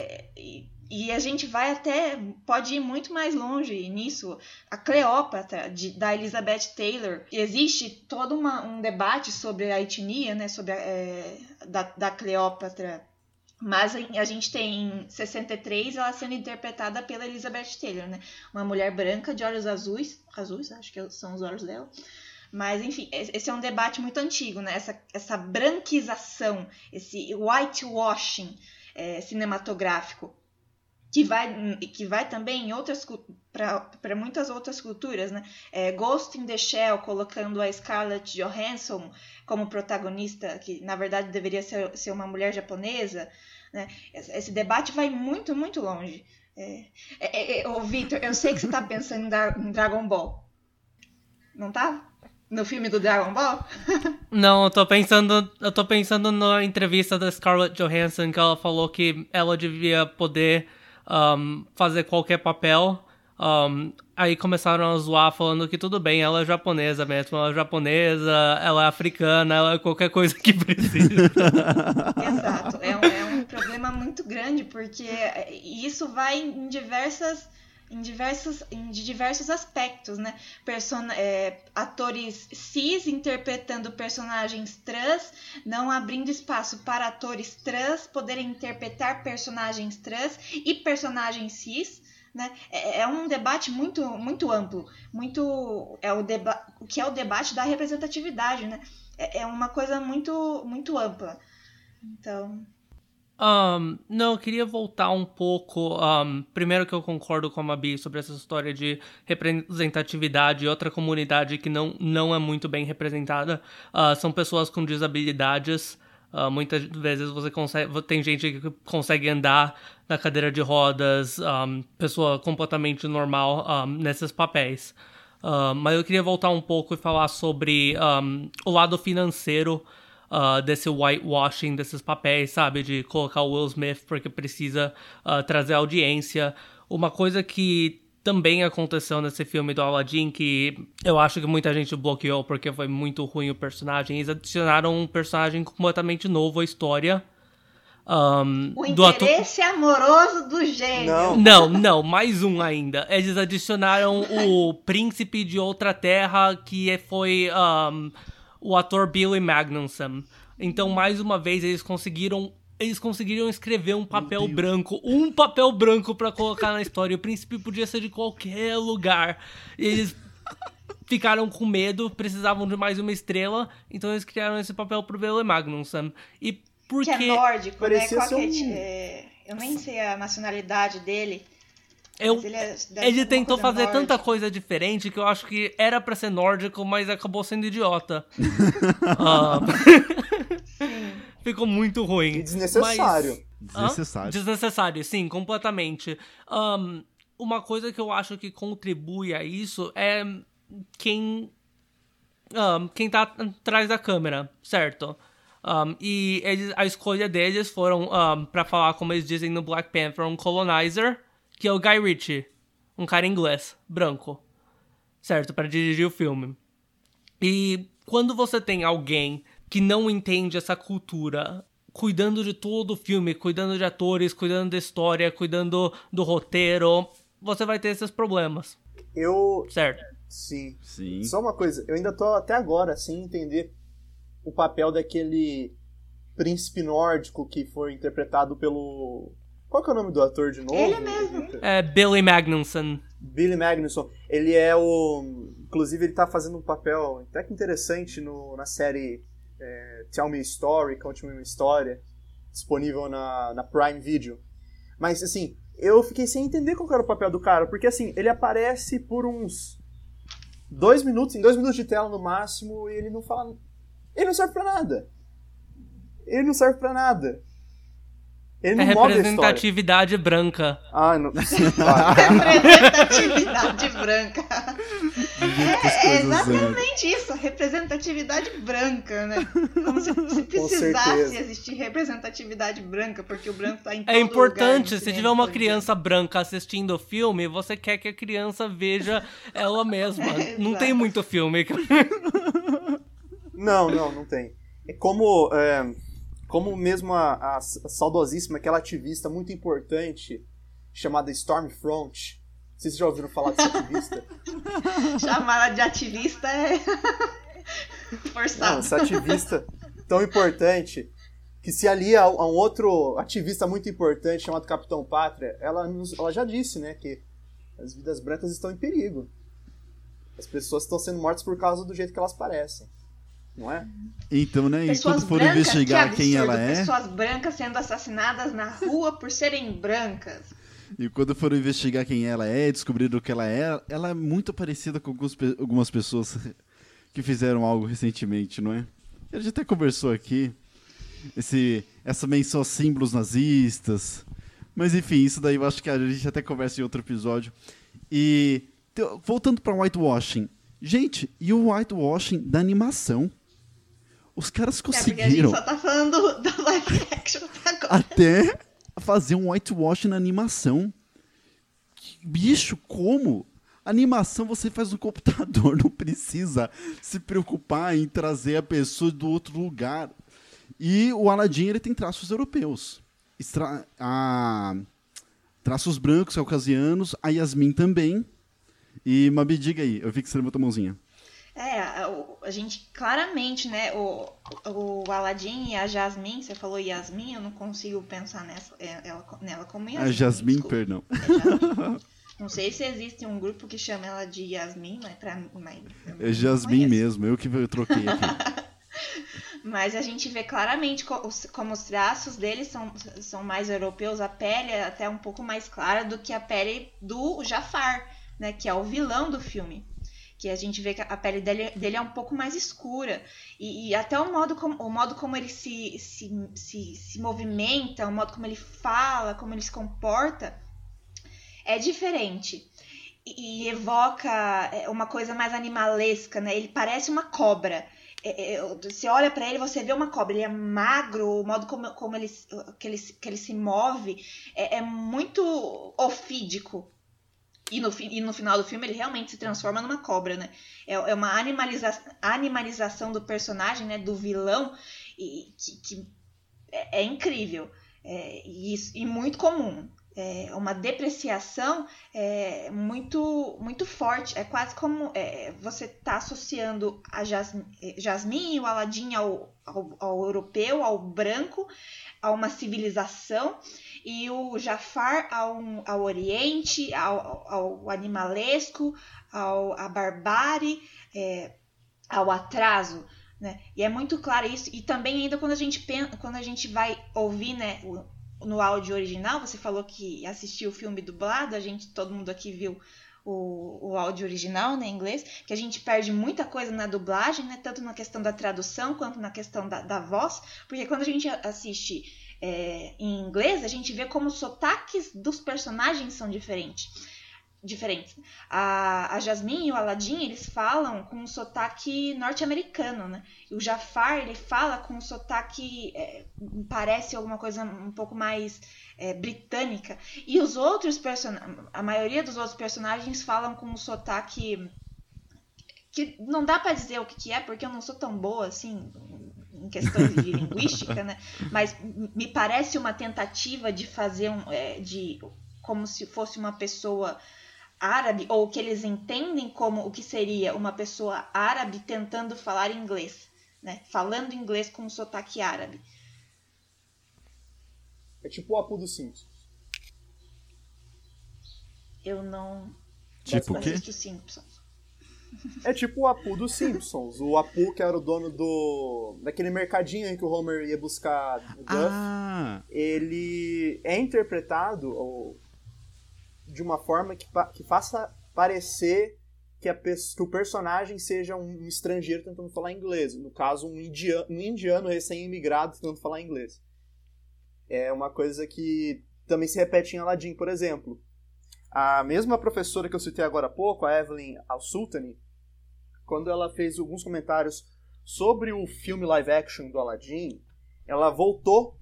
E a gente pode ir muito mais longe nisso. A Cleópatra, da Elizabeth Taylor. Existe todo um debate sobre a etnia, né? Sobre da Cleópatra. Mas a gente tem em 63 ela sendo interpretada pela Elizabeth Taylor, né? Uma mulher branca de olhos azuis, acho que são os olhos dela. Mas, enfim, esse é um debate muito antigo, né? Essa branquização, esse whitewashing cinematográfico, que vai também para muitas outras culturas, né? Ghost in the Shell, colocando a Scarlett Johansson como protagonista, que na verdade deveria ser uma mulher japonesa, né? Esse debate vai muito, muito longe. Ô, Victor, eu sei que você está pensando em Dragon Ball. Não tá? No filme do Dragon Ball? Não, eu tô pensando na entrevista da Scarlett Johansson, que ela falou que ela devia poder fazer qualquer papel, Aí começaram a zoar falando que tudo bem, ela é japonesa mesmo, ela é japonesa, ela é africana, ela é qualquer coisa que precisa. Exato, é um problema muito grande, porque isso vai em diversos aspectos, né? Atores cis interpretando personagens trans, não abrindo espaço para atores trans poderem interpretar personagens trans e personagens cis, né? É um debate muito, muito amplo, que é o debate da representatividade, né? É uma coisa muito, muito ampla. Então... Não, eu queria voltar um pouco. Primeiro que eu concordo com a Mabi sobre essa história de representatividade e outra comunidade que não é muito bem representada. São pessoas com desabilidades. Muitas vezes tem gente que consegue andar na cadeira de rodas, pessoa completamente normal nesses papéis. Mas eu queria voltar um pouco e falar sobre o lado financeiro desse whitewashing desses papéis, sabe? De colocar o Will Smith porque precisa trazer audiência. Uma coisa que também aconteceu nesse filme do Aladdin, que eu acho que muita gente bloqueou porque foi muito ruim o personagem. Eles adicionaram um personagem completamente novo à história. O interesse amoroso do gênio. Não, mais um ainda. Eles adicionaram o príncipe de outra terra, que foi o ator Billy Magnussen. Então, mais uma vez, eles conseguiram escrever um papel branco. Um papel branco pra colocar na história. O príncipe podia ser de qualquer lugar. Eles ficaram com medo, precisavam de mais uma estrela. Então, eles criaram esse papel pro Billy Magnussen. E porque... Que é nórdico, né? Eu nem sei a nacionalidade dele. Ele tentou fazer nórdico. Tanta coisa diferente que eu acho que era pra ser nórdico, mas acabou sendo idiota. Ficou muito ruim. E desnecessário. Desnecessário, sim, completamente. Uma coisa que eu acho que contribui a isso é quem tá atrás da câmera, certo? E a escolha deles foram, pra falar como eles dizem no Black Panther, um colonizer, que é o Guy Ritchie, um cara inglês, branco, certo, para dirigir o filme. E quando você tem alguém que não entende essa cultura, cuidando de todo o filme, cuidando de atores, cuidando da história, cuidando do roteiro, você vai ter esses problemas. Certo. Sim. Só uma coisa, eu ainda tô até agora sem entender o papel daquele príncipe nórdico que foi interpretado pelo... Qual que é o nome do ator de novo? Ele mesmo. É Billy Magnussen. Billy Magnussen. Ele é o... Inclusive, ele tá fazendo um papel até que interessante na série Tell Me a Story, Conte-me uma História, disponível na Prime Video. Mas, assim, eu fiquei sem entender qual era o papel do cara, porque, assim, ele aparece por uns 2 minutos, em 2 minutos de tela no máximo, e ele não fala... Ele não serve pra nada. Ele não move a representatividade branca. Não. Representatividade branca. É exatamente isso, representatividade branca, né? Como se precisasse existir representatividade branca, porque o branco tá em todo lugar. É importante, lugar, se tiver uma criança branca assistindo o filme, você quer que a criança veja ela mesma. Não tem muito filme. Não tem. É como mesmo a saudosíssima, aquela ativista muito importante, chamada Stormfront. Vocês já ouviram falar dessa ativista? Chamar ela de ativista é forçado. Não, essa ativista tão importante, que se alia a um outro ativista muito importante, chamado Capitão Pátria, ela já disse, né, que as vidas brancas estão em perigo. As pessoas estão sendo mortas por causa do jeito que elas parecem. Não é? Então, né, enquanto for investigar quem ela é... Pessoas brancas sendo assassinadas na rua por serem brancas. E quando foram investigar quem ela é, descobriram o que ela é muito parecida com algumas pessoas que fizeram algo recentemente, não é? A gente até conversou aqui, essa menção a símbolos nazistas, mas enfim, isso daí eu acho que a gente até conversa em outro episódio. E voltando para whitewashing, gente, e o whitewashing da animação? Os caras conseguiram... porque a gente só tá falando da live action até agora. Até fazer um whitewash na animação. bicho, como? Animação você faz no computador, não precisa se preocupar em trazer a pessoa do outro lugar. E o Aladdin, ele tem traços europeus. Traços brancos, caucasianos, a Yasmin também. E, Mabi, diga aí, eu vi que você levantou a mãozinha. A gente claramente, né, o Aladdin e a Jasmine, você falou Yasmin, eu não consigo pensar nela como Yasmin. A Jasmine, perdão. Jasmine. Não sei se existe um grupo que chama ela de Yasmin, mas é Jasmine mesmo, eu que troquei aqui. Mas a gente vê claramente como os traços deles são mais europeus, a pele é até um pouco mais clara do que a pele do Jafar, né, que é o vilão do filme. Que a gente vê que a pele dele é um pouco mais escura. E até o modo como ele se movimenta, o modo como ele fala, como ele se comporta, é diferente. E evoca uma coisa mais animalesca, né? Ele parece uma cobra. Você olha pra ele, você vê uma cobra. Ele é magro, o modo como ele se move é muito ofídico. E no final do filme ele realmente se transforma numa cobra, né? É uma animalização do personagem, né? Do vilão, que é incrível. E muito comum. É uma depreciação muito, muito forte. É quase como você está associando a Jasmine e o Aladdin ao europeu, ao branco, a uma civilização, e o Jafar ao Oriente, ao animalesco, à barbárie, ao atraso, né? E é muito claro isso. E também ainda quando a gente vai ouvir, né, no áudio original, você falou que assistiu o filme dublado, todo mundo aqui viu o áudio original, né, em inglês, que a gente perde muita coisa na dublagem, né, tanto na questão da tradução quanto na questão da voz, porque quando a gente assiste em inglês, a gente vê como os sotaques dos personagens são diferentes. A Jasmine e o Aladdin, eles falam com um sotaque norte-americano, né? E o Jafar, ele fala com um sotaque, parece alguma coisa um pouco mais britânica. E os outros a maioria dos outros personagens falam com um sotaque que não dá pra dizer o que é, porque eu não sou tão boa assim em questões de linguística, né? Mas me parece uma tentativa de fazer como se fosse uma pessoa árabe, ou que eles entendem como o que seria uma pessoa árabe tentando falar inglês, né? Falando inglês com um sotaque árabe. É tipo o Apu dos Simpsons. Eu não assisto Simpsons. É tipo o Apu dos Simpsons. O Apu, que era o dono daquele mercadinho em que o Homer ia buscar o Duff, ele é interpretado de uma forma que faça parecer que o personagem seja um estrangeiro tentando falar inglês. No caso, um indiano recém-imigrado tentando falar inglês. É uma coisa que também se repete em Aladdin, por exemplo. A mesma professora que eu citei agora há pouco, a Evelyn Al-Sultani, quando ela fez alguns comentários sobre o filme live action do Aladdin, ela voltou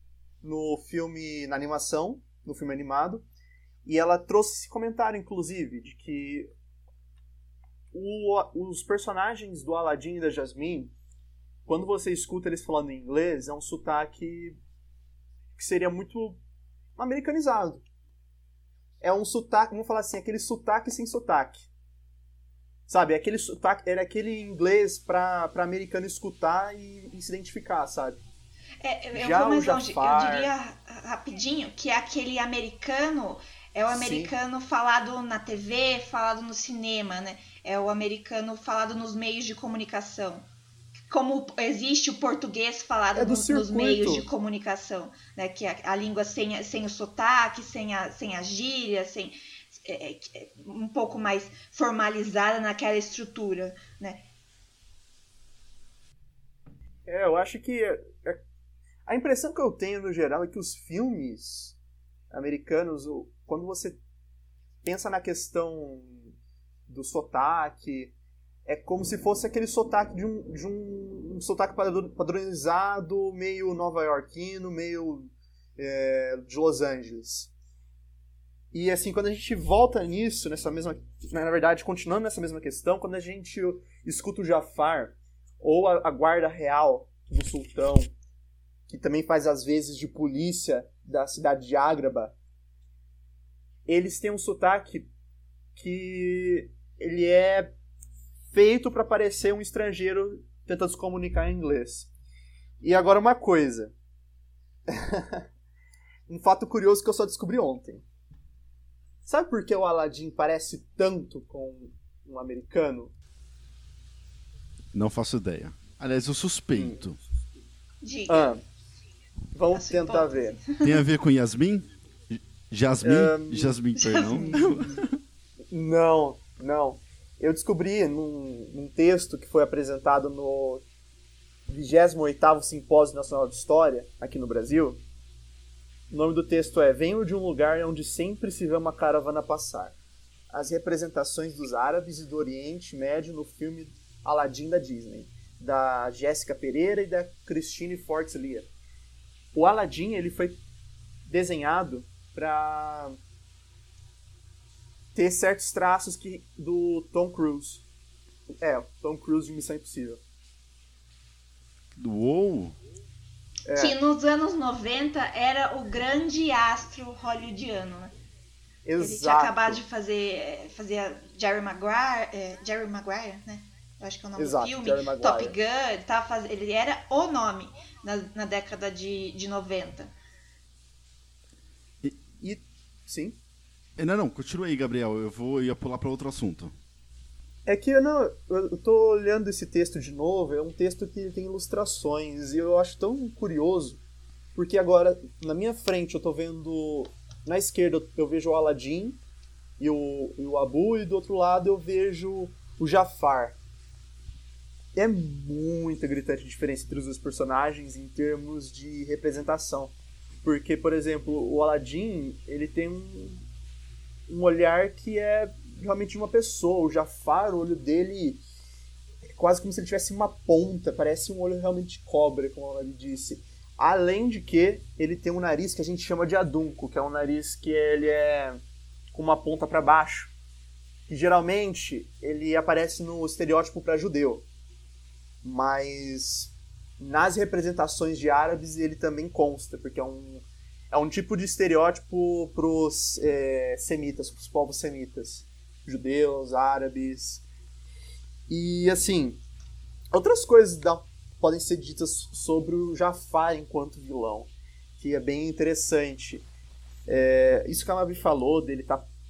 na animação, no filme animado, e ela trouxe esse comentário, inclusive, de que os personagens do Aladdin e da Jasmine, quando você escuta eles falando em inglês, é um sotaque que seria muito americanizado. É um sotaque, vamos falar assim, aquele sotaque sem sotaque. Sabe, aquele sotaque, era aquele inglês para americano escutar e se identificar, sabe? Eu vou mais longe, eu diria rapidinho que é aquele americano, é o americano Sim. falado na TV, falado no cinema, né? É o americano falado nos meios de comunicação. Como existe o português falado nos meios de comunicação, né? Que é a língua sem o sotaque, sem a gíria, um pouco mais formalizada naquela estrutura, né? Eu acho que a impressão que eu tenho no geral é que os filmes americanos, quando você pensa na questão do sotaque, é como se fosse aquele sotaque de um sotaque padronizado, meio nova-iorquino, meio de Los Angeles. E assim, quando a gente volta nisso, na verdade, continuando nessa mesma questão, quando a gente escuta o Jafar, ou a guarda real do sultão, que também faz às vezes de polícia da cidade de Agraba, eles têm um sotaque que ele é feito para parecer um estrangeiro tentando se comunicar em inglês. E agora uma coisa. Um fato curioso que eu só descobri ontem. Sabe por que o Aladdin parece tanto com um americano? Não faço ideia. Aliás, eu suspeito. Diga. Vamos tentar ver. Tem a ver com Yasmin? Jasmine, perdão. Não. Eu descobri num texto que foi apresentado no 28º Simpósio Nacional de História, aqui no Brasil. O nome do texto é Venho de um lugar onde sempre se vê uma caravana passar. As representações dos árabes e do Oriente Médio no filme Aladdin da Disney, da Jéssica Pereira e da Christine Fortes Lear. O Aladdin ele foi desenhado para ter certos traços do Tom Cruise. Tom Cruise de Missão Impossível. Uou! Que nos anos 90 era o grande astro hollywoodiano, né? Exato. Ele tinha acabado de fazer Jerry Maguire, né? Eu acho que é o nome do filme. Top Gun, ele era o nome na década de 90. Sim? Não, continua aí, Gabriel. Eu ia pular para outro assunto. É que eu tô olhando esse texto de novo, é um texto que tem ilustrações, e eu acho tão curioso, porque agora, na minha frente, eu tô vendo, na esquerda eu vejo o Aladdin e o Abu, e do outro lado eu vejo o Jafar. É muita gritante diferença entre os dois personagens em termos de representação, porque, por exemplo, o Aladdin, ele tem um olhar que é realmente de uma pessoa. O Jafar, o olho dele é quase como se ele tivesse uma ponta, parece um olho realmente de cobra, como ele disse. Além de que ele tem um nariz que a gente chama de adunco, que é um nariz que ele é com uma ponta para baixo, que geralmente ele aparece no estereótipo para judeu, mas nas representações de árabes ele também consta, porque é um tipo de estereótipo para os semitas, para os povos semitas, judeus, árabes. E assim, outras coisas podem ser ditas sobre o Jafar enquanto vilão, que é bem interessante. Isso que a Mabi falou, dele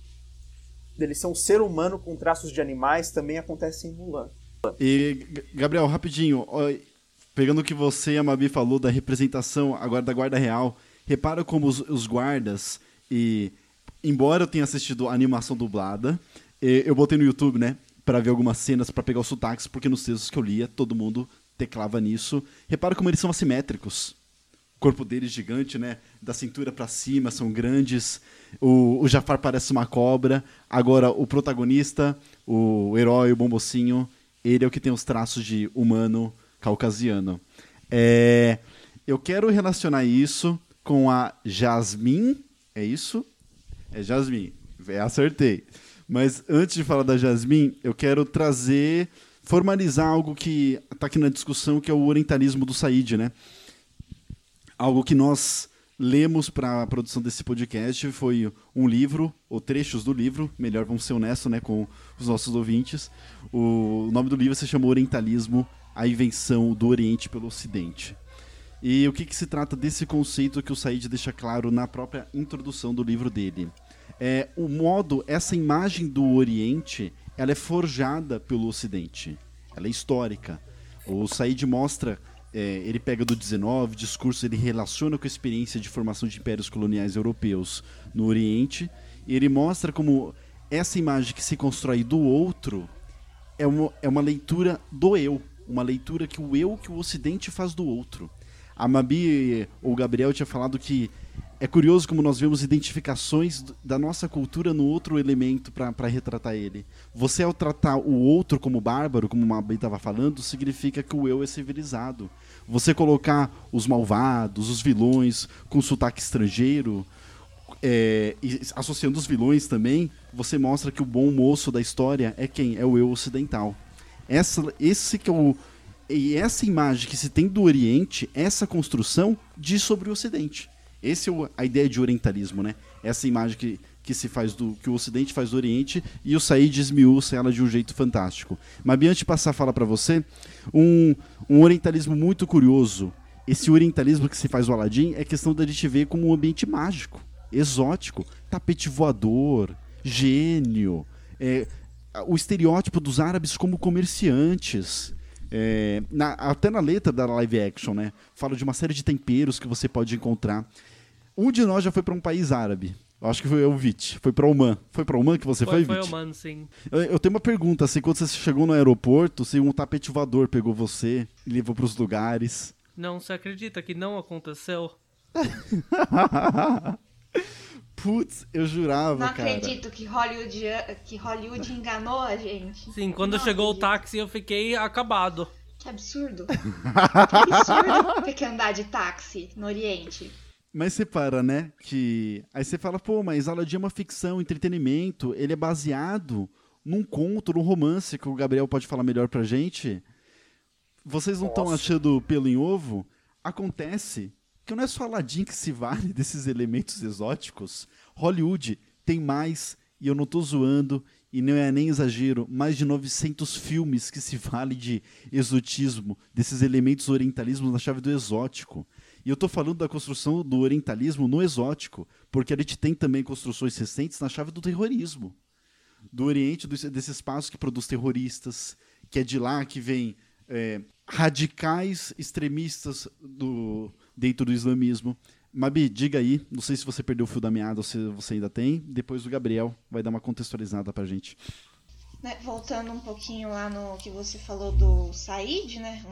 ser um ser humano com traços de animais, também acontece em Mulan. E, Gabriel, rapidinho, pegando o que você e a Mabi falou da representação agora da Guarda Real, repara como os guardas, e embora eu tenha assistido a animação dublada, eu botei no YouTube, né, pra ver algumas cenas pra pegar os sotaques, porque nos textos que eu lia, todo mundo teclava nisso. Repara como eles são assimétricos. O corpo deles gigante, né, da cintura pra cima, são grandes. O Jafar parece uma cobra. Agora, o protagonista, o herói, o bombocinho, ele é o que tem os traços de humano caucasiano. Eu quero relacionar isso com a Jasmine. É isso? É Jasmine. Acertei. Mas antes de falar da Jasmine, eu quero formalizar algo que está aqui na discussão, que é o orientalismo do Said, né? Algo que nós lemos para a produção desse podcast foi um livro, ou trechos do livro, melhor, vamos ser honestos, né, com os nossos ouvintes. O nome do livro se chama Orientalismo, a Invenção do Oriente pelo Ocidente. E o que se trata desse conceito que o Said deixa claro na própria introdução do livro dele? Essa imagem do Oriente, ela é forjada pelo Ocidente. Ela é histórica. O Said mostra, ele pega do 19, discurso, ele relaciona com a experiência de formação de impérios coloniais europeus no Oriente, e ele mostra como essa imagem que se constrói do outro é uma leitura do eu, uma leitura que o Ocidente faz do outro. A Mabi ou o Gabriel tinha falado que é curioso como nós vemos identificações da nossa cultura no outro elemento para retratar ele. Você, ao tratar o outro como bárbaro, como a Mabi estava falando, significa que o eu é civilizado. Você colocar os malvados, os vilões com sotaque estrangeiro, E associando os vilões também, você mostra que o bom moço da história é quem? É o eu ocidental. Essa imagem que se tem do Oriente, essa construção diz sobre o Ocidente. Essa é a ideia de orientalismo, né? Essa imagem que se faz que o Ocidente faz do Oriente, e o Said esmiuça ela de um jeito fantástico. Mas antes de passar a fala para você, um orientalismo muito curioso. Esse orientalismo que se faz do Aladdin é questão da gente ver como um ambiente mágico, exótico, tapete voador, gênio, o estereótipo dos árabes como comerciantes. Até na letra da live action, né? Fala de uma série de temperos que você pode encontrar. Um de nós já foi para um país árabe. Eu acho que foi o Vit. Foi para Oman. Foi para Oman que você foi, Vit? Foi Oman, sim. Eu tenho uma pergunta. Assim, quando você chegou no aeroporto, se um tapete voador pegou você e levou para os lugares... Não, você acredita que não aconteceu? Putz, eu jurava, não cara. Não acredito que Hollywood enganou a gente. Sim, quando chegou o táxi eu fiquei acabado. Que absurdo. Que absurdo ter que andar de táxi no Oriente. Mas você para, né? Aí você fala, pô, mas Aladdin é uma ficção, entretenimento. Ele é baseado num conto, num romance, que o Gabriel pode falar melhor pra gente. Vocês não estão achando pelo em ovo? Acontece que não é só Aladdin que se vale desses elementos exóticos. Hollywood tem mais, e eu não tô zoando, e não é nem exagero, mais de 900 filmes que se valem de exotismo, desses elementos orientalismos na chave do exótico. E eu tô falando da construção do orientalismo no exótico, porque a gente tem também construções recentes na chave do terrorismo. Do Oriente, desse espaço que produz terroristas, que é de lá que vem radicais extremistas dentro do islamismo. Mabi, diga aí, não sei se você perdeu o fio da meada ou se você ainda tem, depois o Gabriel vai dar uma contextualizada pra gente. Voltando um pouquinho lá no que você falou do Said, né,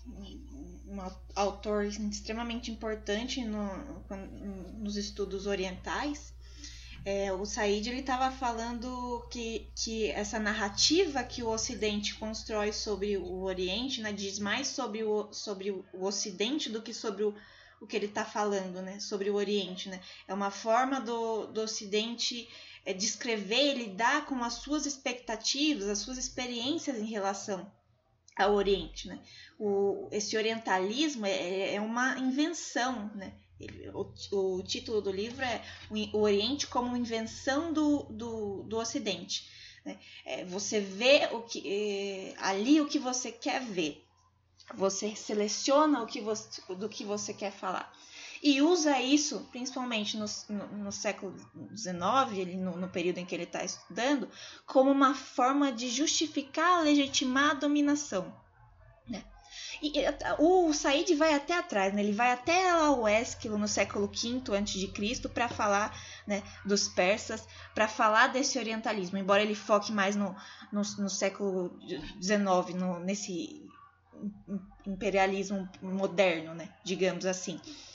um autor extremamente importante nos estudos orientais. O Said estava falando que essa narrativa que o Ocidente constrói sobre o Oriente, né, diz mais sobre o Ocidente do que sobre o que ele está falando, né, sobre o Oriente. Né? É uma forma do Ocidente descrever e lidar com as suas expectativas, as suas experiências em relação ao Oriente. Né? Esse orientalismo é uma invenção, né? O título do livro é O Oriente como invenção do Ocidente. Né? Você vê ali o que você quer ver. Você seleciona do que você quer falar. E usa isso, principalmente no século XIX, no período em que ele está estudando, como uma forma de justificar, legitimar a dominação. Né? E o Said vai até atrás, né? Ele vai até lá o Ésquilo no século V a.C. para falar, né, dos persas, para falar desse orientalismo, embora ele foque mais no século XIX, nesse imperialismo moderno, né, digamos assim.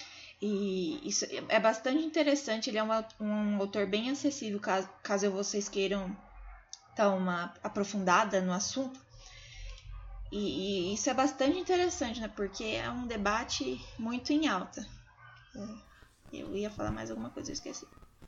E isso é bastante interessante, ele é um autor bem acessível, caso vocês queiram dar uma aprofundada no assunto. E isso é bastante interessante, né? Porque é um debate muito em alta. Eu ia falar mais alguma coisa, eu esqueci.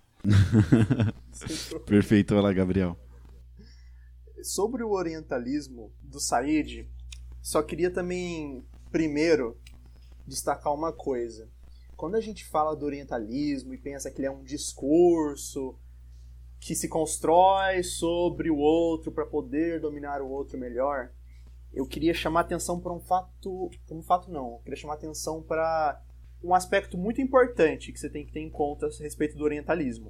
Perfeito, vai lá, Gabriel. Sobre o orientalismo do Said, só queria também, primeiro, destacar uma coisa. Quando a gente fala do orientalismo e pensa que ele é um discurso que se constrói sobre o outro para poder dominar o outro melhor, eu queria chamar atenção para eu queria chamar atenção para um aspecto muito importante que você tem que ter em conta a respeito do orientalismo.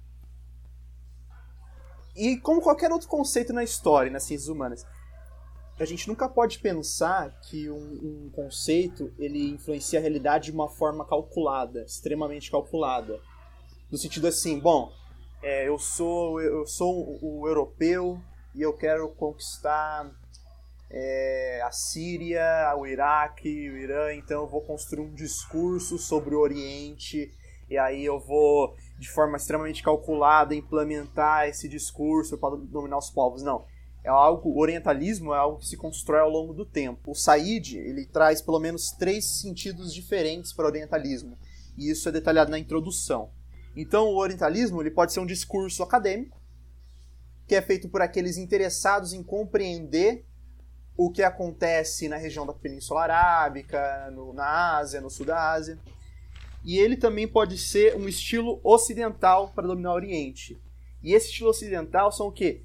E como qualquer outro conceito na história, nas ciências humanas, a gente nunca pode pensar que um conceito ele influencia a realidade de uma forma calculada, extremamente calculada. No sentido assim, eu sou o europeu e eu quero conquistar a Síria, o Iraque, o Irã, então eu vou construir um discurso sobre o Oriente e aí eu vou, de forma extremamente calculada, implementar esse discurso para dominar os povos. Não, o orientalismo é algo que se constrói ao longo do tempo. O Said, ele traz pelo menos 3 sentidos diferentes para o orientalismo, e isso é detalhado na introdução. Então, o orientalismo ele pode ser um discurso acadêmico, que é feito por aqueles interessados em compreender o que acontece na região da Península Arábica, na Ásia, no sul da Ásia. E ele também pode ser um estilo ocidental para dominar o Oriente. E esse estilo ocidental são o quê?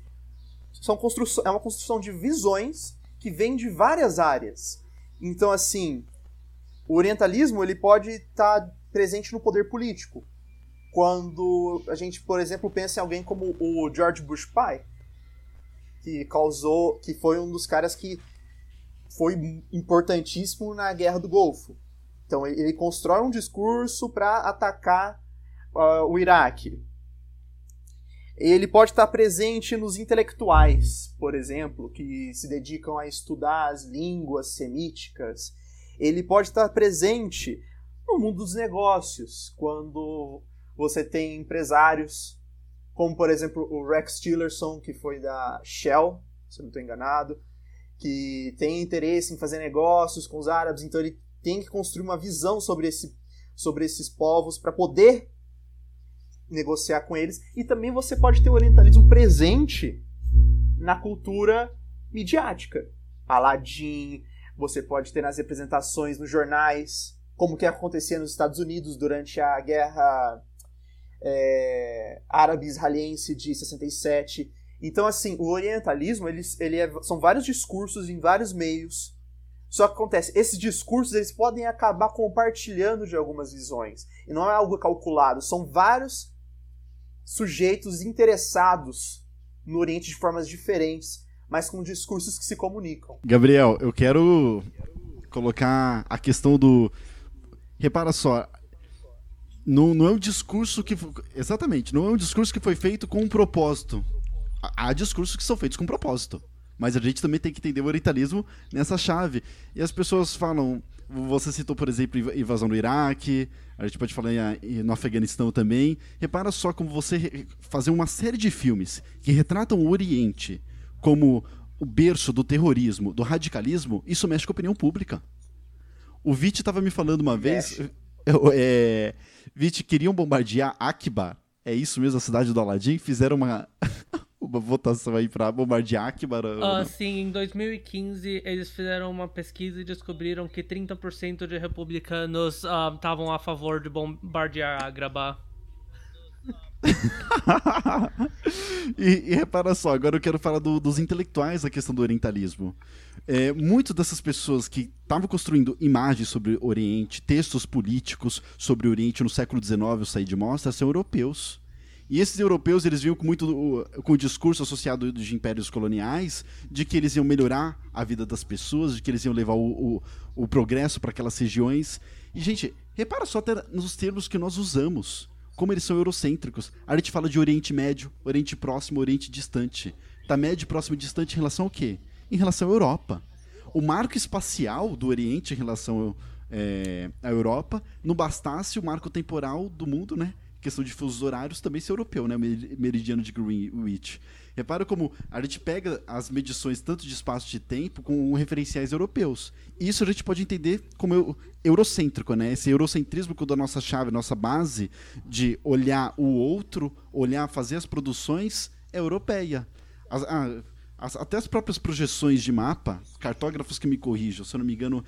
É uma construção de visões que vem de várias áreas. Então, assim, o orientalismo ele pode estar presente no poder político. Quando a gente, por exemplo, pensa em alguém como o George Bush pai, que foi um dos caras que foi importantíssimo na Guerra do Golfo. Então, ele constrói um discurso para atacar o Iraque. Ele pode estar presente nos intelectuais, por exemplo, que se dedicam a estudar as línguas semíticas. Ele pode estar presente no mundo dos negócios, quando você tem empresários, como, por exemplo, o Rex Tillerson, que foi da Shell, se eu não estou enganado, que tem interesse em fazer negócios com os árabes, então ele tem que construir uma visão sobre esses povos para poder negociar com eles. E também você pode ter o orientalismo presente na cultura midiática. Aladdin, você pode ter nas representações nos jornais, como que acontecia nos Estados Unidos durante a guerra árabe-israelense de 67. Então, assim, o orientalismo são vários discursos em vários meios. Só que acontece, esses discursos eles podem acabar compartilhando de algumas visões. E não é algo calculado, são vários sujeitos interessados no Oriente de formas diferentes, mas com discursos que se comunicam. Gabriel, eu quero colocar a questão do... Repara só, não é um discurso que... Exatamente, não é um discurso que foi feito com um propósito. Há discursos que são feitos com propósito. Mas a gente também tem que entender o orientalismo nessa chave. E as pessoas falam... Você citou, por exemplo, invasão no Iraque, a gente pode falar no Afeganistão também. Repara só como você fazer uma série de filmes que retratam o Oriente como o berço do terrorismo, do radicalismo, isso mexe com a opinião pública. O Viti estava me falando uma vez... Viti, queriam bombardear Aqaba, é isso mesmo, a cidade do Aladdin? Fizeram uma votação aí pra bombardear Aqaba? Sim, em 2015 eles fizeram uma pesquisa e descobriram que 30% de republicanos estavam a favor de bombardear Aqaba. E repara só, agora eu quero falar dos intelectuais da questão do orientalismo. Muitas dessas pessoas que estavam construindo imagens sobre o Oriente, textos políticos sobre o Oriente no século XIX, o Said de Mostra, são europeus. E esses europeus, eles vinham com o discurso associado de impérios coloniais, de que eles iam melhorar a vida das pessoas, de que eles iam levar o progresso para aquelas regiões. E, gente, repara só até nos termos que nós usamos, como eles são eurocêntricos. A gente fala de Oriente Médio, Oriente Próximo, Oriente Distante. Tá médio, próximo e distante em relação ao quê? Em relação à Europa. O marco espacial do Oriente em relação à Europa não bastasse o marco temporal do mundo, né? Questão de fusos horários também ser europeu, né? Meridiano de Greenwich. Repara como a gente pega as medições tanto de espaço de tempo com referenciais europeus. Isso a gente pode entender como eurocêntrico, né? Esse eurocentrismo que é da nossa chave, nossa base de olhar o outro, fazer as produções é europeia. Até as próprias projeções de mapa, cartógrafos que me corrijam, se eu não me engano,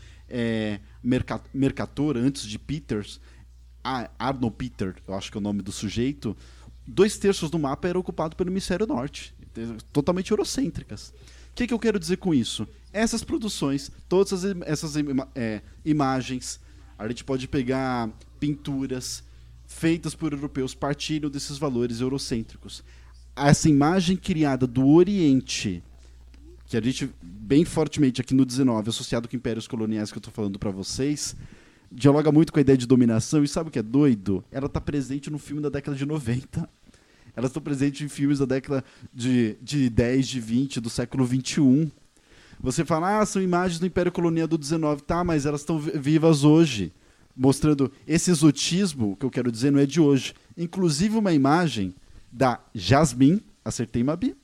Mercator, antes de Peters, Arnold Peter, eu acho que é o nome do sujeito, 2/3 do mapa era ocupado pelo hemisfério norte, totalmente eurocêntricas. O que eu quero dizer com isso? Essas produções, todas essas imagens, a gente pode pegar pinturas feitas por europeus, partilham desses valores eurocêntricos. Essa imagem criada do Oriente, que a gente, bem fortemente aqui no 19, associado com impérios coloniais que eu estou falando para vocês, dialoga muito com a ideia de dominação, e sabe o que é doido? Ela está presente no filme da década de 90. Elas estão presentes em filmes da década de 10, de 20, do século 21. Você fala, são imagens do Império Colonial do 19. Tá, mas elas estão vivas hoje, mostrando esse exotismo, que eu quero dizer, não é de hoje. Inclusive uma imagem da Jasmine, acertei, Mabi?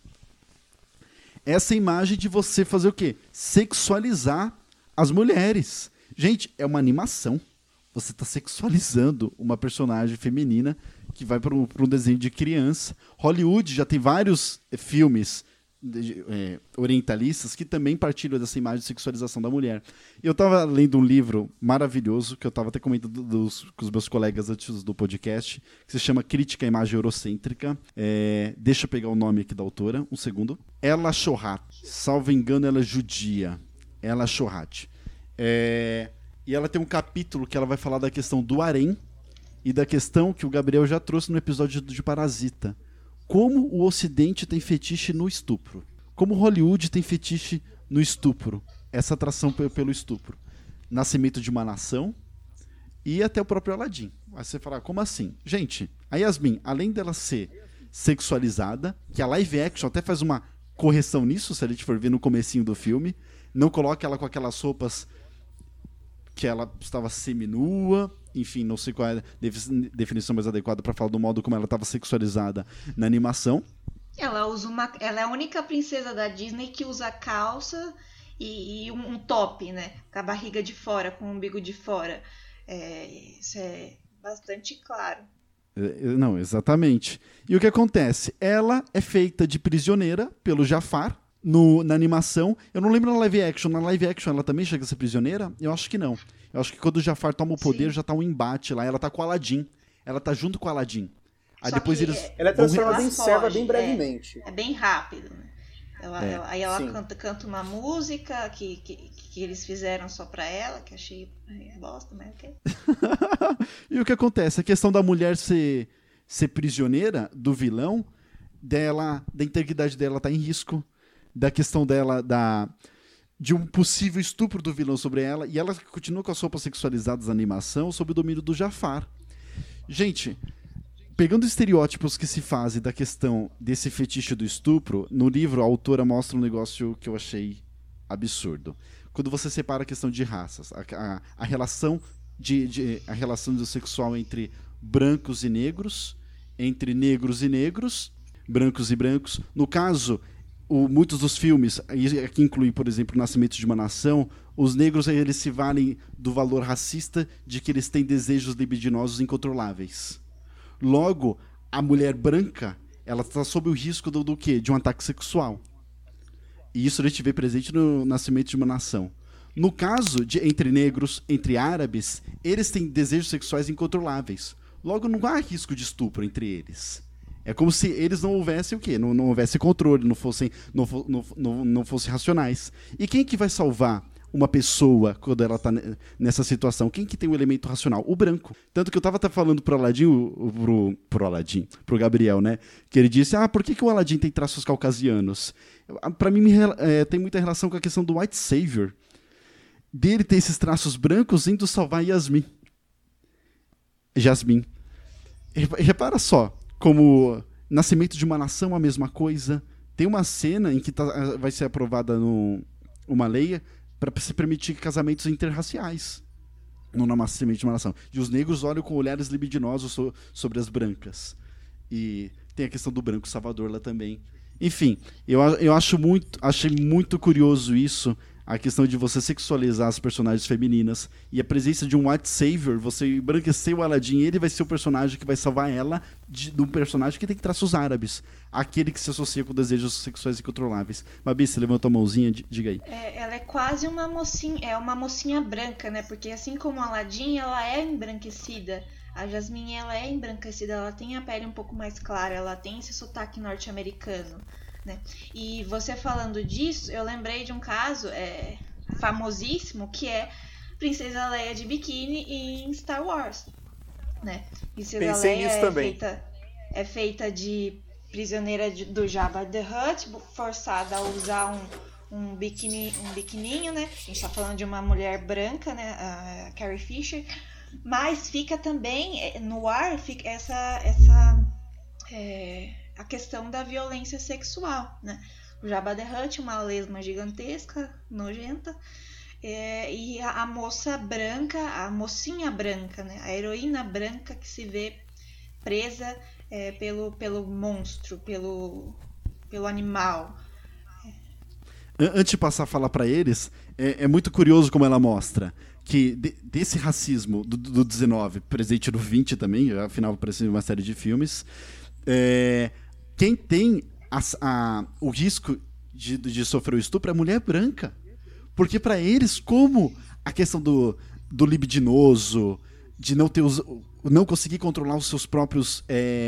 Essa imagem de você fazer o quê? Sexualizar as mulheres. Gente, é uma animação. Você está sexualizando uma personagem feminina que vai para um desenho de criança. Hollywood já tem vários filmes orientalistas que também partilham dessa imagem de sexualização da mulher. Eu estava lendo um livro maravilhoso, que eu estava até comentando com os meus colegas antes do podcast, que se chama Crítica à Imagem Eurocêntrica. Deixa eu pegar o nome aqui da autora, um segundo. Ela Shohat, salvo engano, ela é judia. Ela Shohat. E ela tem um capítulo que ela vai falar da questão do harém e da questão que o Gabriel já trouxe no episódio de Parasita. Como o Ocidente tem fetiche no estupro. Como Hollywood tem fetiche no estupro. Essa atração pelo estupro. Nascimento de uma nação e até o próprio Aladdin. Aí você fala, como assim? Gente, a Yasmin, além dela ser sexualizada, que a live action até faz uma correção nisso, se a gente for ver no comecinho do filme, não coloca ela com aquelas roupas que ela estava seminua, enfim, não sei qual é a definição mais adequada para falar do modo como ela estava sexualizada na animação. Ela é a única princesa da Disney que usa calça e um top, né? Com a barriga de fora, com o umbigo de fora. Isso é bastante claro. Não, exatamente. E o que acontece? Ela é feita de prisioneira pelo Jafar na animação. Eu não lembro na live action. Na live action ela também chega a ser prisioneira? Eu acho que não. Eu acho que quando o Jafar toma o poder, sim, já tá um embate lá. Ela tá com o Aladdin. Ela tá junto com o Aladdin. Aí depois ela é transformada em serva bem brevemente. É bem rápido, né? Aí ela canta uma música que eles fizeram só pra ela, que achei bosta, mas ok. E o que acontece? A questão da mulher ser prisioneira do vilão, da integridade dela tá em risco, da questão dela, de um possível estupro do vilão sobre ela, e ela continua com as roupas sexualizadas na animação sob o domínio do Jafar. Gente, pegando estereótipos que se fazem da questão desse fetiche do estupro, no livro a autora mostra um negócio que eu achei absurdo. Quando você separa a questão de raças, a relação a relação sexual entre brancos e negros, entre negros e negros, brancos e brancos. No caso, muitos dos filmes, aqui inclui, por exemplo, O Nascimento de uma Nação, os negros eles se valem do valor racista de que eles têm desejos libidinosos incontroláveis. Logo, a mulher branca, ela está sob o risco do quê? De um ataque sexual. E isso a gente vê presente no Nascimento de uma Nação. No caso, entre negros, entre árabes, eles têm desejos sexuais incontroláveis. Logo, não há risco de estupro entre eles. É como se eles não houvessem o quê? Não houvesse controle, não fossem racionais. E quem que vai salvar uma pessoa quando ela está nessa situação? Quem que tem o elemento racional? O branco. Tanto que eu estava até falando pro Gabriel, né? Que ele disse, por que o Aladdin tem traços caucasianos? Para mim, tem muita relação com a questão do white savior. Dele ter esses traços brancos indo salvar Jasmine. Repara só, como Nascimento de uma Nação, a mesma coisa. Tem uma cena em que vai ser aprovada uma lei para se permitir casamentos interraciais no Nascimento de uma Nação. E os negros olham com olhares libidinosos sobre as brancas. E tem a questão do branco salvador lá também. Enfim, eu achei muito curioso isso, a questão de você sexualizar as personagens femininas e a presença de um white savior, você embranquecer o Aladdin, ele vai ser o personagem que vai salvar ela de um personagem que tem traços árabes, aquele que se associa com desejos sexuais incontroláveis. Babi, você levantou a mãozinha, diga aí. Ela é quase uma mocinha branca, né? Porque assim como o Aladdin, ela é embranquecida. A Jasmine, ela é embranquecida, ela tem a pele um pouco mais clara, ela tem esse sotaque norte-americano, né? E você falando disso, eu lembrei de um caso famosíssimo, que é Princesa Leia de biquíni em Star Wars, né? Princesa Leia é feita de prisioneira do Jabba the Hutt, forçada a usar um biquininho, né? A gente tá falando de uma mulher branca, né? A Carrie Fisher. Mas fica também no ar a questão da violência sexual, né? O Jabba the Hutt, uma lesma gigantesca, nojenta, e a moça branca, a mocinha branca, né? A heroína branca que se vê presa pelo monstro, pelo animal. Antes de passar a falar para eles, é muito curioso como ela mostra desse racismo do 19, presente no 20 também, afinal apareceu uma série de filmes, quem tem o risco de sofrer o estupro é a mulher branca. Porque para eles, como a questão do libidinoso, de não conseguir controlar os seus próprios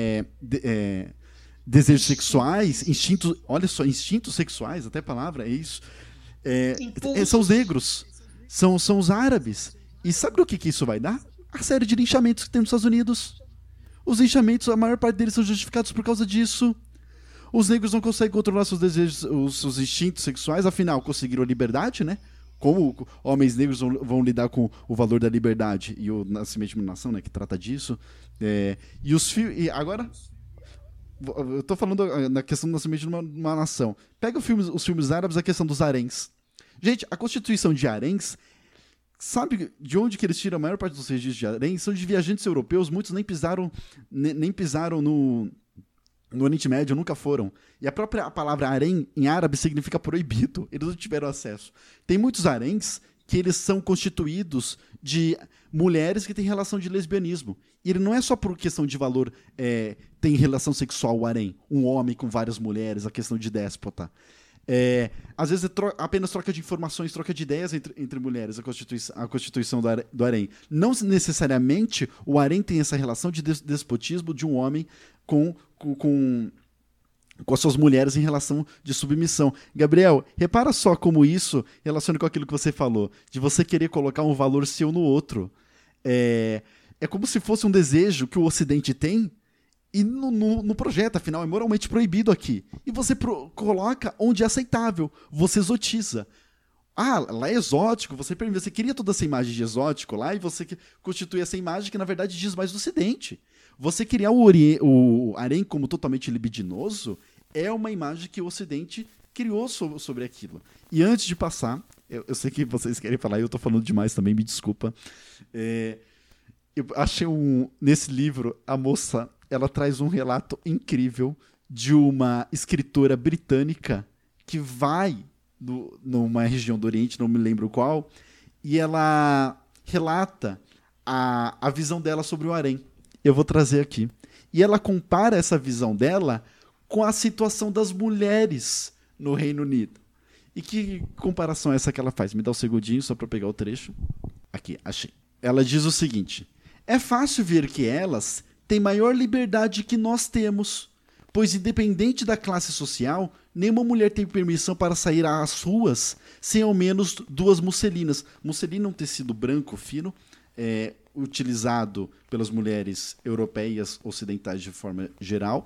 desejos sexuais, instintos, olha só, instintos sexuais, até a palavra é isso, são os negros, são os árabes. E sabe o que isso vai dar? A série de linchamentos que tem nos Estados Unidos. Os linchamentos, a maior parte deles são justificados por causa disso. Os negros não conseguem controlar seus desejos, os seus instintos sexuais, afinal, conseguiram a liberdade, né? Como homens negros vão lidar com o valor da liberdade e o nascimento de uma nação, né, que trata disso. E agora, eu estou falando na questão do nascimento de uma nação. Pega os filmes árabes, a questão dos haréns. Gente, a constituição de haréns, sabe de onde que eles tiram a maior parte dos registros de haréns? São de viajantes europeus, muitos nem pisaram no Oriente Médio, nunca foram. E a própria palavra harém em árabe significa proibido. Eles não tiveram acesso. Tem muitos haréns que eles são constituídos de mulheres que têm relação de lesbianismo. E ele não é só por questão de valor, tem relação sexual o harém. Um homem com várias mulheres, a questão de déspota. Às vezes apenas troca de informações, troca de ideias entre mulheres, a constituição do harém. Não necessariamente o harém tem essa relação de despotismo de um homem com as suas mulheres em relação de submissão. Gabriel, repara só como isso relaciona com aquilo que você falou, de você querer colocar um valor seu no outro. É como se fosse um desejo que o Ocidente tem e no projeto, afinal, é moralmente proibido aqui. E você coloca onde é aceitável, você exotiza. Lá é exótico, você queria toda essa imagem de exótico lá e você constitui essa imagem que na verdade diz mais do Ocidente. Você criar o harém como totalmente libidinoso é uma imagem que o Ocidente criou sobre aquilo. E antes de passar, eu sei que vocês querem falar e eu estou falando demais também, me desculpa. Eu achei nesse livro, a moça, ela traz um relato incrível de uma escritora britânica que vai numa região do Oriente, não me lembro qual, e ela relata a visão dela sobre o harém. Eu vou trazer aqui. E ela compara essa visão dela com a situação das mulheres no Reino Unido. E que comparação é essa que ela faz? Me dá um segundinho só para pegar o trecho. Aqui, achei. Ela diz o seguinte: é fácil ver que elas têm maior liberdade que nós temos, pois independente da classe social, nenhuma mulher tem permissão para sair às ruas sem ao menos 2 musselinas. Musselina é um tecido branco fino, utilizado pelas mulheres europeias ocidentais de forma geral,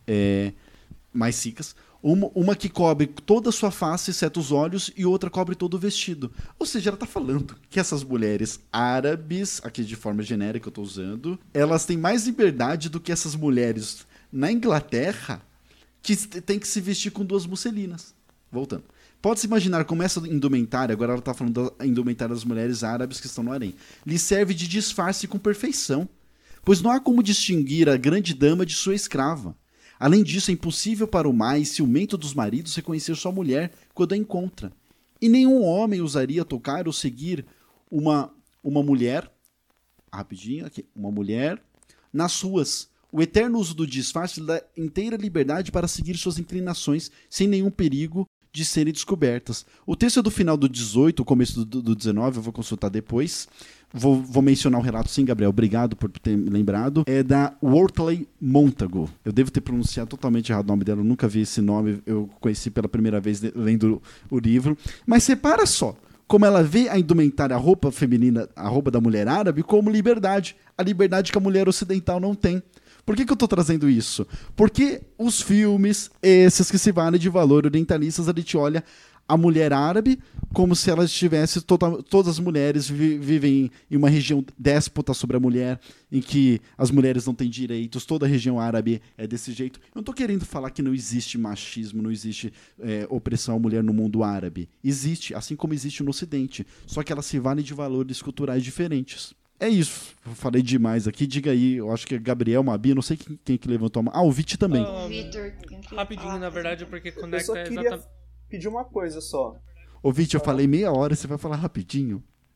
mais ricas. Uma que cobre toda a sua face, exceto os olhos, e outra cobre todo o vestido. Ou seja, ela está falando que essas mulheres árabes, aqui de forma genérica eu estou usando, elas têm mais liberdade do que essas mulheres na Inglaterra, que tem que se vestir com 2 musselinas. Voltando. Pode-se imaginar como essa indumentária, agora ela está falando da indumentária das mulheres árabes que estão no harém, lhe serve de disfarce com perfeição, pois não há como distinguir a grande dama de sua escrava. Além disso, é impossível para o mais ciumento dos maridos reconhecer sua mulher quando a encontra. E nenhum homem ousaria tocar ou seguir uma mulher, rapidinho aqui, uma mulher, nas ruas. O eterno uso do disfarce lhe dá inteira liberdade para seguir suas inclinações sem nenhum perigo de serem descobertas. O texto é do final do 18, o começo do 19, eu vou consultar depois. Vou mencionar o relato sim, Gabriel, obrigado por ter me lembrado. É da Wortley Montagu. Eu devo ter pronunciado totalmente errado o nome dela, eu nunca vi esse nome, eu conheci pela primeira vez lendo o livro. Mas separa só, como ela vê a indumentária, a roupa feminina, a roupa da mulher árabe, como liberdade. A liberdade que a mulher ocidental não tem. Por que eu estou trazendo isso? Porque os filmes, esses que se valem de valor orientalistas, a gente olha a mulher árabe como se ela estivesse... Todas as mulheres vivem em uma região déspota sobre a mulher, em que as mulheres não têm direitos, toda a região árabe é desse jeito. Eu não estou querendo falar que não existe machismo, não existe opressão à mulher no mundo árabe. Existe, assim como existe no Ocidente. Só que ela se vale de valores culturais diferentes. É isso, eu falei demais aqui, diga aí, eu acho que é Gabriel, Mabi, não sei quem que levantou a mão. O Viti também. Vitor. Rapidinho, na verdade, porque conecta exatamente... Eu só queria pedir uma coisa só. Ô Viti, eu falei meia hora, você vai falar rapidinho?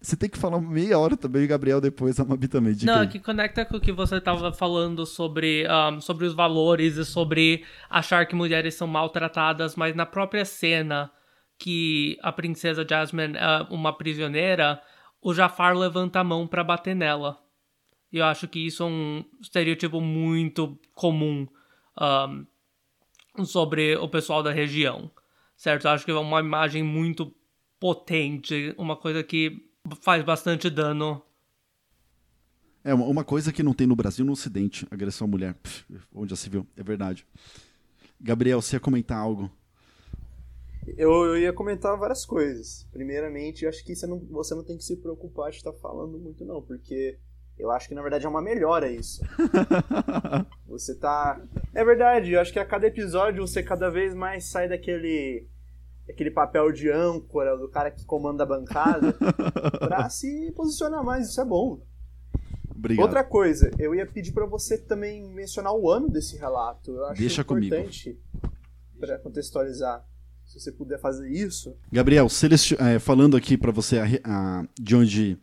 Você tem que falar meia hora também, Gabriel, depois a Mabi também. Não, que conecta com o que você estava falando sobre os valores e sobre achar que mulheres são maltratadas, mas na própria cena que a princesa Jasmine é uma prisioneira, o Jafar levanta a mão pra bater nela. E eu acho que isso é um estereotipo muito comum sobre o pessoal da região, certo? Eu acho que é uma imagem muito potente, uma coisa que faz bastante dano. É uma coisa que não tem no Brasil, no Ocidente, agressão à mulher. Onde já se viu, é verdade. Gabriel, você ia comentar algo? Eu ia comentar várias coisas. Primeiramente, eu acho que você não tem que se preocupar de estar falando muito, não, porque eu acho que na verdade é uma melhora isso. Você tá... É verdade, eu acho que a cada episódio você cada vez mais sai daquele papel de âncora, do cara que comanda a bancada, pra se posicionar mais, isso é bom. Obrigado. Outra coisa, eu ia pedir pra você também mencionar o ano desse relato. Eu acho importante pra contextualizar. Se você puder fazer isso. Gabriel, falando aqui pra você de onde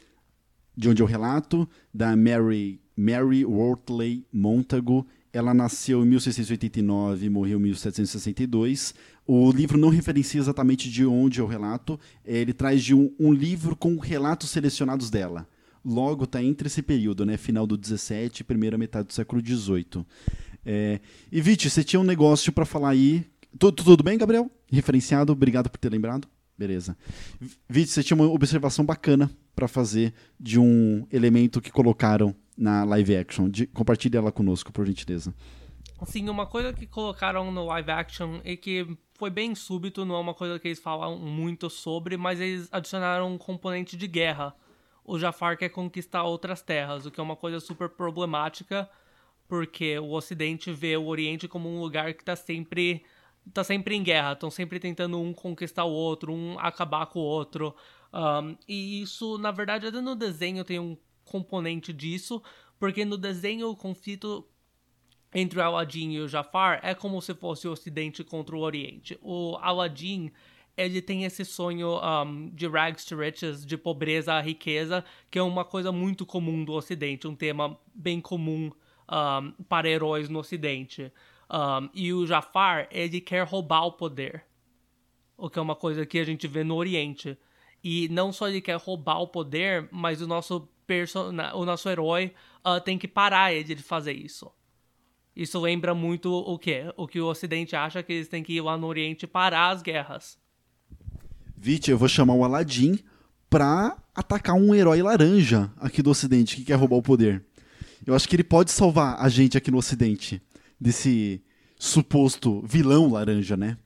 é o relato, da Mary Wortley Montagu. Ela nasceu em 1689 e morreu em 1762. O livro não referencia exatamente de onde é o relato. Ele traz de um livro com relatos selecionados dela. Logo está entre esse período, né? Final do 17 e primeira metade do século 18. E, Viti, você tinha um negócio para falar aí. Tudo bem, Gabriel? Referenciado, obrigado por ter lembrado. Beleza. Viti, você tinha uma observação bacana para fazer de um elemento que colocaram na live action. Compartilhe ela conosco, por gentileza. Sim, uma coisa que colocaram no live action e que foi bem súbito, não é uma coisa que eles falam muito sobre, mas eles adicionaram um componente de guerra. O Jafar quer conquistar outras terras, o que é uma coisa super problemática, porque o Ocidente vê o Oriente como um lugar que tá sempre em guerra, estão sempre tentando um conquistar o outro, um acabar com o outro. E isso, na verdade, até no desenho tem um componente disso, porque no desenho o conflito entre o Aladdin e o Jafar é como se fosse o Ocidente contra o Oriente. O Aladdin, ele tem esse sonho de rags to riches, de pobreza a riqueza, que é uma coisa muito comum do Ocidente, um tema bem comum para heróis no Ocidente. E o Jafar, ele quer roubar o poder, o que é uma coisa que a gente vê no Oriente. E não só ele quer roubar o poder, mas o nosso herói tem que parar ele de fazer isso. Isso lembra muito o quê? O que o Ocidente acha que eles têm que ir lá no Oriente parar as guerras. Viti, eu vou chamar o Aladdin pra atacar um herói laranja aqui do Ocidente que quer roubar o poder. Eu acho que ele pode salvar a gente aqui no Ocidente desse suposto vilão laranja, né?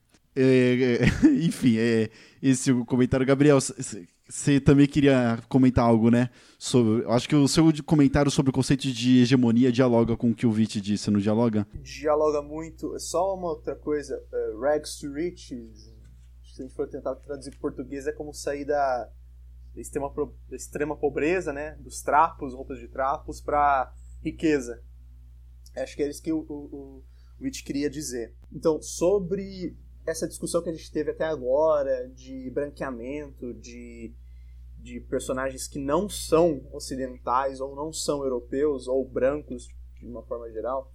Enfim, esse é o comentário. Gabriel, você também queria comentar algo, né? Eu acho que o seu comentário sobre o conceito de hegemonia dialoga com o que o Viti disse, não dialoga? Dialoga muito. Só uma outra coisa, rags to riches, se a gente for tentar traduzir para português, é como sair da extrema pobreza, né? Dos trapos, roupas de trapos, para riqueza. Acho que é isso que o Viti queria dizer. Então, sobre essa discussão que a gente teve até agora de branqueamento, de personagens que não são ocidentais ou não são europeus ou brancos de uma forma geral,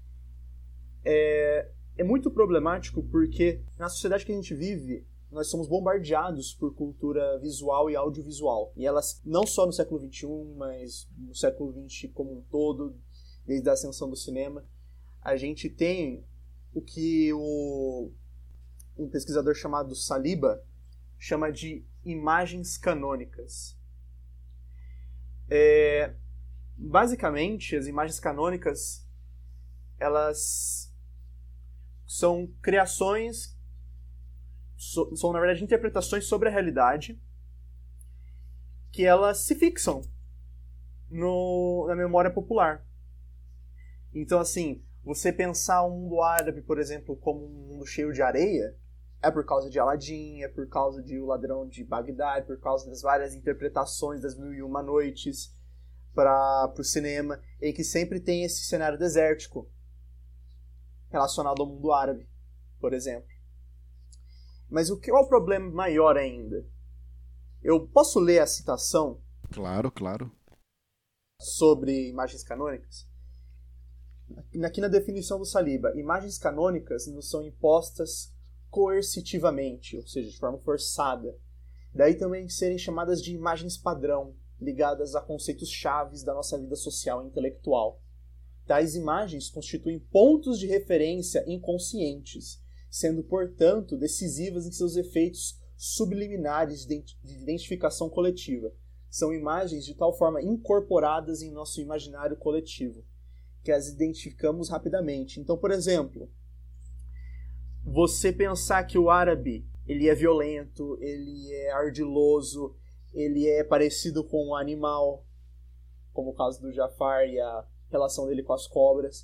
é muito problemático porque na sociedade que a gente vive nós somos bombardeados por cultura visual e audiovisual, e elas não só no século XXI, mas no século XX como um todo, desde a ascensão do cinema. A gente tem o que um pesquisador chamado Saliba chama de imagens canônicas. Basicamente, as imagens canônicas elas são criações, são na verdade interpretações sobre a realidade que elas se fixam na memória popular. Então, assim, você pensar um mundo árabe, por exemplo, como um mundo cheio de areia, é por causa de Aladdin, é por causa de O Ladrão de Bagdá, é por causa das várias interpretações das Mil e Uma Noites para o cinema, em que sempre tem esse cenário desértico relacionado ao mundo árabe, por exemplo. Mas qual é o problema maior ainda? Eu posso ler a citação Claro, claro. sobre imagens canônicas? Aqui na definição do Saliba, imagens canônicas nos são impostas coercitivamente, ou seja, de forma forçada. Daí também serem chamadas de imagens padrão, ligadas a conceitos chaves da nossa vida social e intelectual. Tais imagens constituem pontos de referência inconscientes, sendo, portanto, decisivas em seus efeitos subliminares de identificação coletiva. São imagens de tal forma incorporadas em nosso imaginário coletivo, que as identificamos rapidamente. Então, por exemplo, você pensar que o árabe ele é violento, ele é ardiloso, ele é parecido com um animal, como o caso do Jafar e a relação dele com as cobras.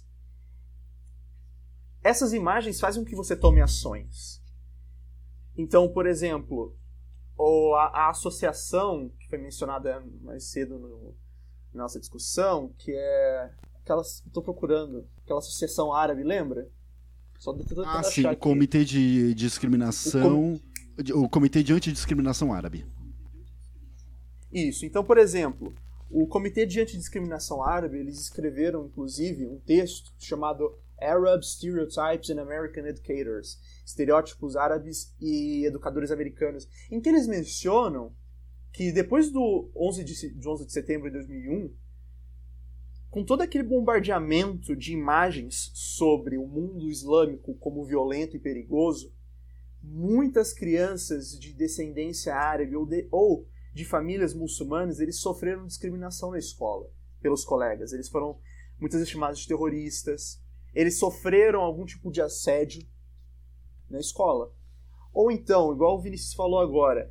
Essas imagens fazem com que você tome ações. Então, por exemplo, a associação, que foi mencionada mais cedo na nossa discussão, que é estou procurando, aquela associação árabe, lembra? Sim, o Comitê de Discriminação, o Comitê de Antidiscriminação Árabe. Isso, então, por exemplo, o Comitê de Antidiscriminação Árabe, eles escreveram, inclusive, um texto chamado Arab Stereotypes in American Educators, Estereótipos Árabes e Educadores Americanos, em que eles mencionam que depois do 11 de setembro de 2001, com todo aquele bombardeamento de imagens sobre o mundo islâmico como violento e perigoso, muitas crianças de descendência árabe ou de famílias muçulmanas, eles sofreram discriminação na escola pelos colegas. Eles foram muitas vezes chamados de terroristas. Eles sofreram algum tipo de assédio na escola. Ou então, igual o Vinícius falou agora,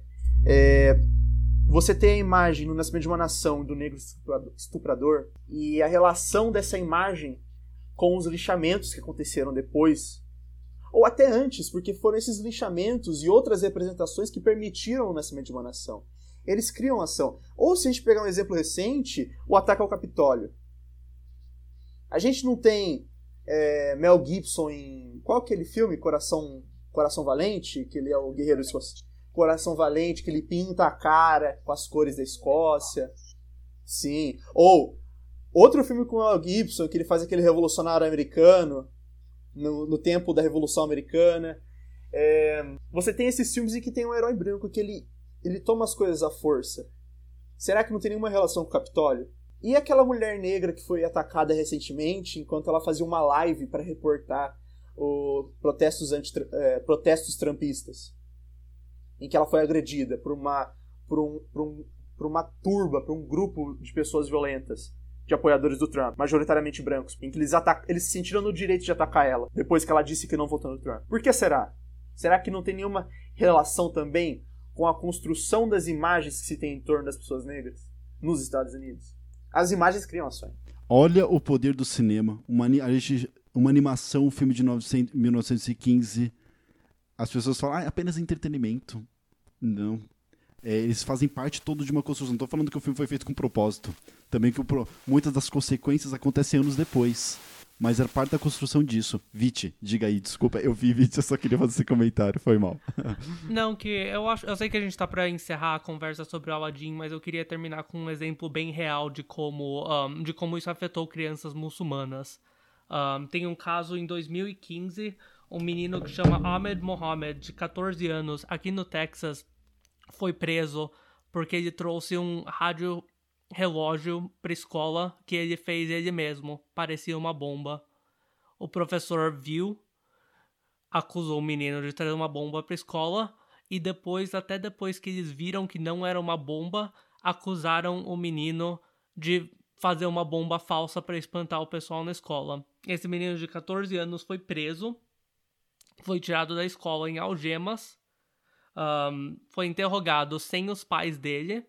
você tem a imagem no Nascimento de uma Nação do negro estuprador e a relação dessa imagem com os linchamentos que aconteceram depois, ou até antes, porque foram esses linchamentos e outras representações que permitiram o Nascimento de uma Nação. Eles criam ação. Ou se a gente pegar um exemplo recente, o ataque ao Capitólio. A gente não tem Mel Gibson em... Qual é aquele filme? Coração Valente, que ele é o guerreiro escocês. Coração Valente, que ele pinta a cara com as cores da Escócia. Sim. Ou outro filme com o Mel Gibson, que ele faz aquele revolucionário americano no tempo da Revolução Americana. Você tem esses filmes em que tem um herói branco que ele toma as coisas à força. Será que não tem nenhuma relação com o Capitólio? E aquela mulher negra que foi atacada recentemente enquanto ela fazia uma live para reportar os protestos trumpistas, em que ela foi agredida por um grupo de pessoas violentas, de apoiadores do Trump, majoritariamente brancos, em que eles se sentiram no direito de atacar ela, depois que ela disse que não votou no Trump. Por que será? Será que não tem nenhuma relação também com a construção das imagens que se tem em torno das pessoas negras nos Estados Unidos? As imagens criam ações. Olha o poder do cinema. Uma animação, um filme de 1915. As pessoas falam, é apenas entretenimento. Não. Eles fazem parte todo de uma construção. Não estou falando que o filme foi feito com propósito. Também que muitas das consequências acontecem anos depois. Mas era parte da construção disso. Viti, diga aí, desculpa, eu vi, Viti, eu só queria fazer esse comentário, foi mal. Não, que eu sei que a gente tá pra encerrar a conversa sobre o Aladdin, mas eu queria terminar com um exemplo bem real de como isso afetou crianças muçulmanas. Tem um caso em 2015, um menino que chama Ahmed Mohamed, de 14 anos, aqui no Texas, foi preso porque ele trouxe um rádio relógio pra escola que ele fez ele mesmo. Parecia uma bomba. O professor viu, acusou o menino de trazer uma bomba pra escola e até depois que eles viram que não era uma bomba, acusaram o menino de fazer uma bomba falsa pra espantar o pessoal na escola. Esse menino de 14 anos foi preso, foi tirado da escola em algemas, foi interrogado sem os pais dele,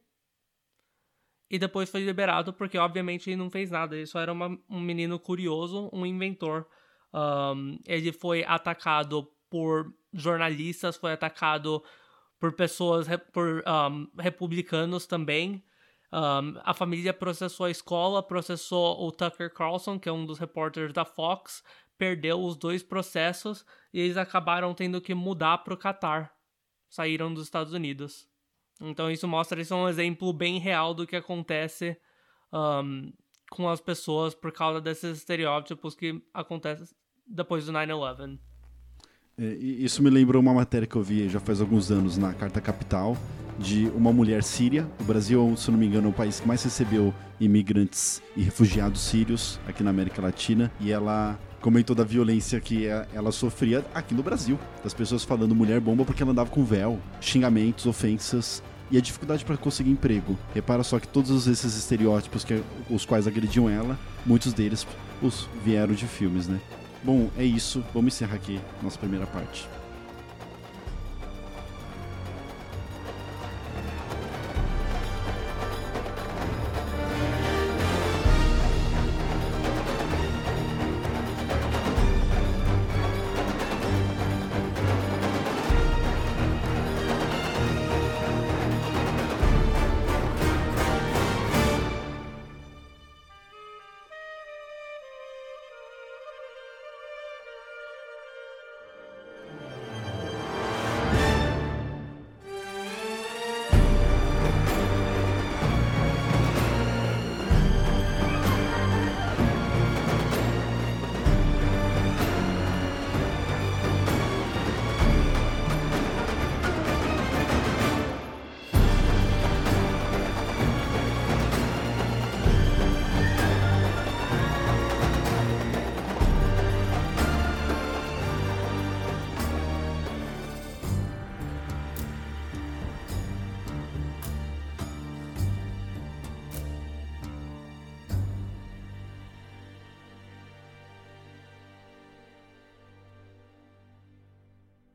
e depois foi liberado porque, obviamente, ele não fez nada. Ele só era um menino curioso, um inventor. Ele foi atacado por jornalistas, foi atacado por pessoas, por republicanos também. A família processou a escola, processou o Tucker Carlson, que é um dos repórteres da Fox, perdeu os 2 processos e eles acabaram tendo que mudar para o Catar. Saíram dos Estados Unidos. Então isso mostra, isso é um exemplo bem real do que acontece com as pessoas por causa desses estereótipos que acontecem depois do 9/11. Isso me lembrou uma matéria que eu vi já faz alguns anos na Carta Capital, de uma mulher síria. O Brasil, se não me engano, é o país que mais recebeu imigrantes e refugiados sírios aqui na América Latina, e ela comentou da violência que ela sofria aqui no Brasil, das pessoas falando mulher bomba porque ela andava com véu, xingamentos, ofensas e a dificuldade para conseguir emprego. Repara só que todos esses estereótipos os quais agrediam ela, muitos deles vieram de filmes, né? Bom, é isso. Vamos encerrar aqui nossa primeira parte.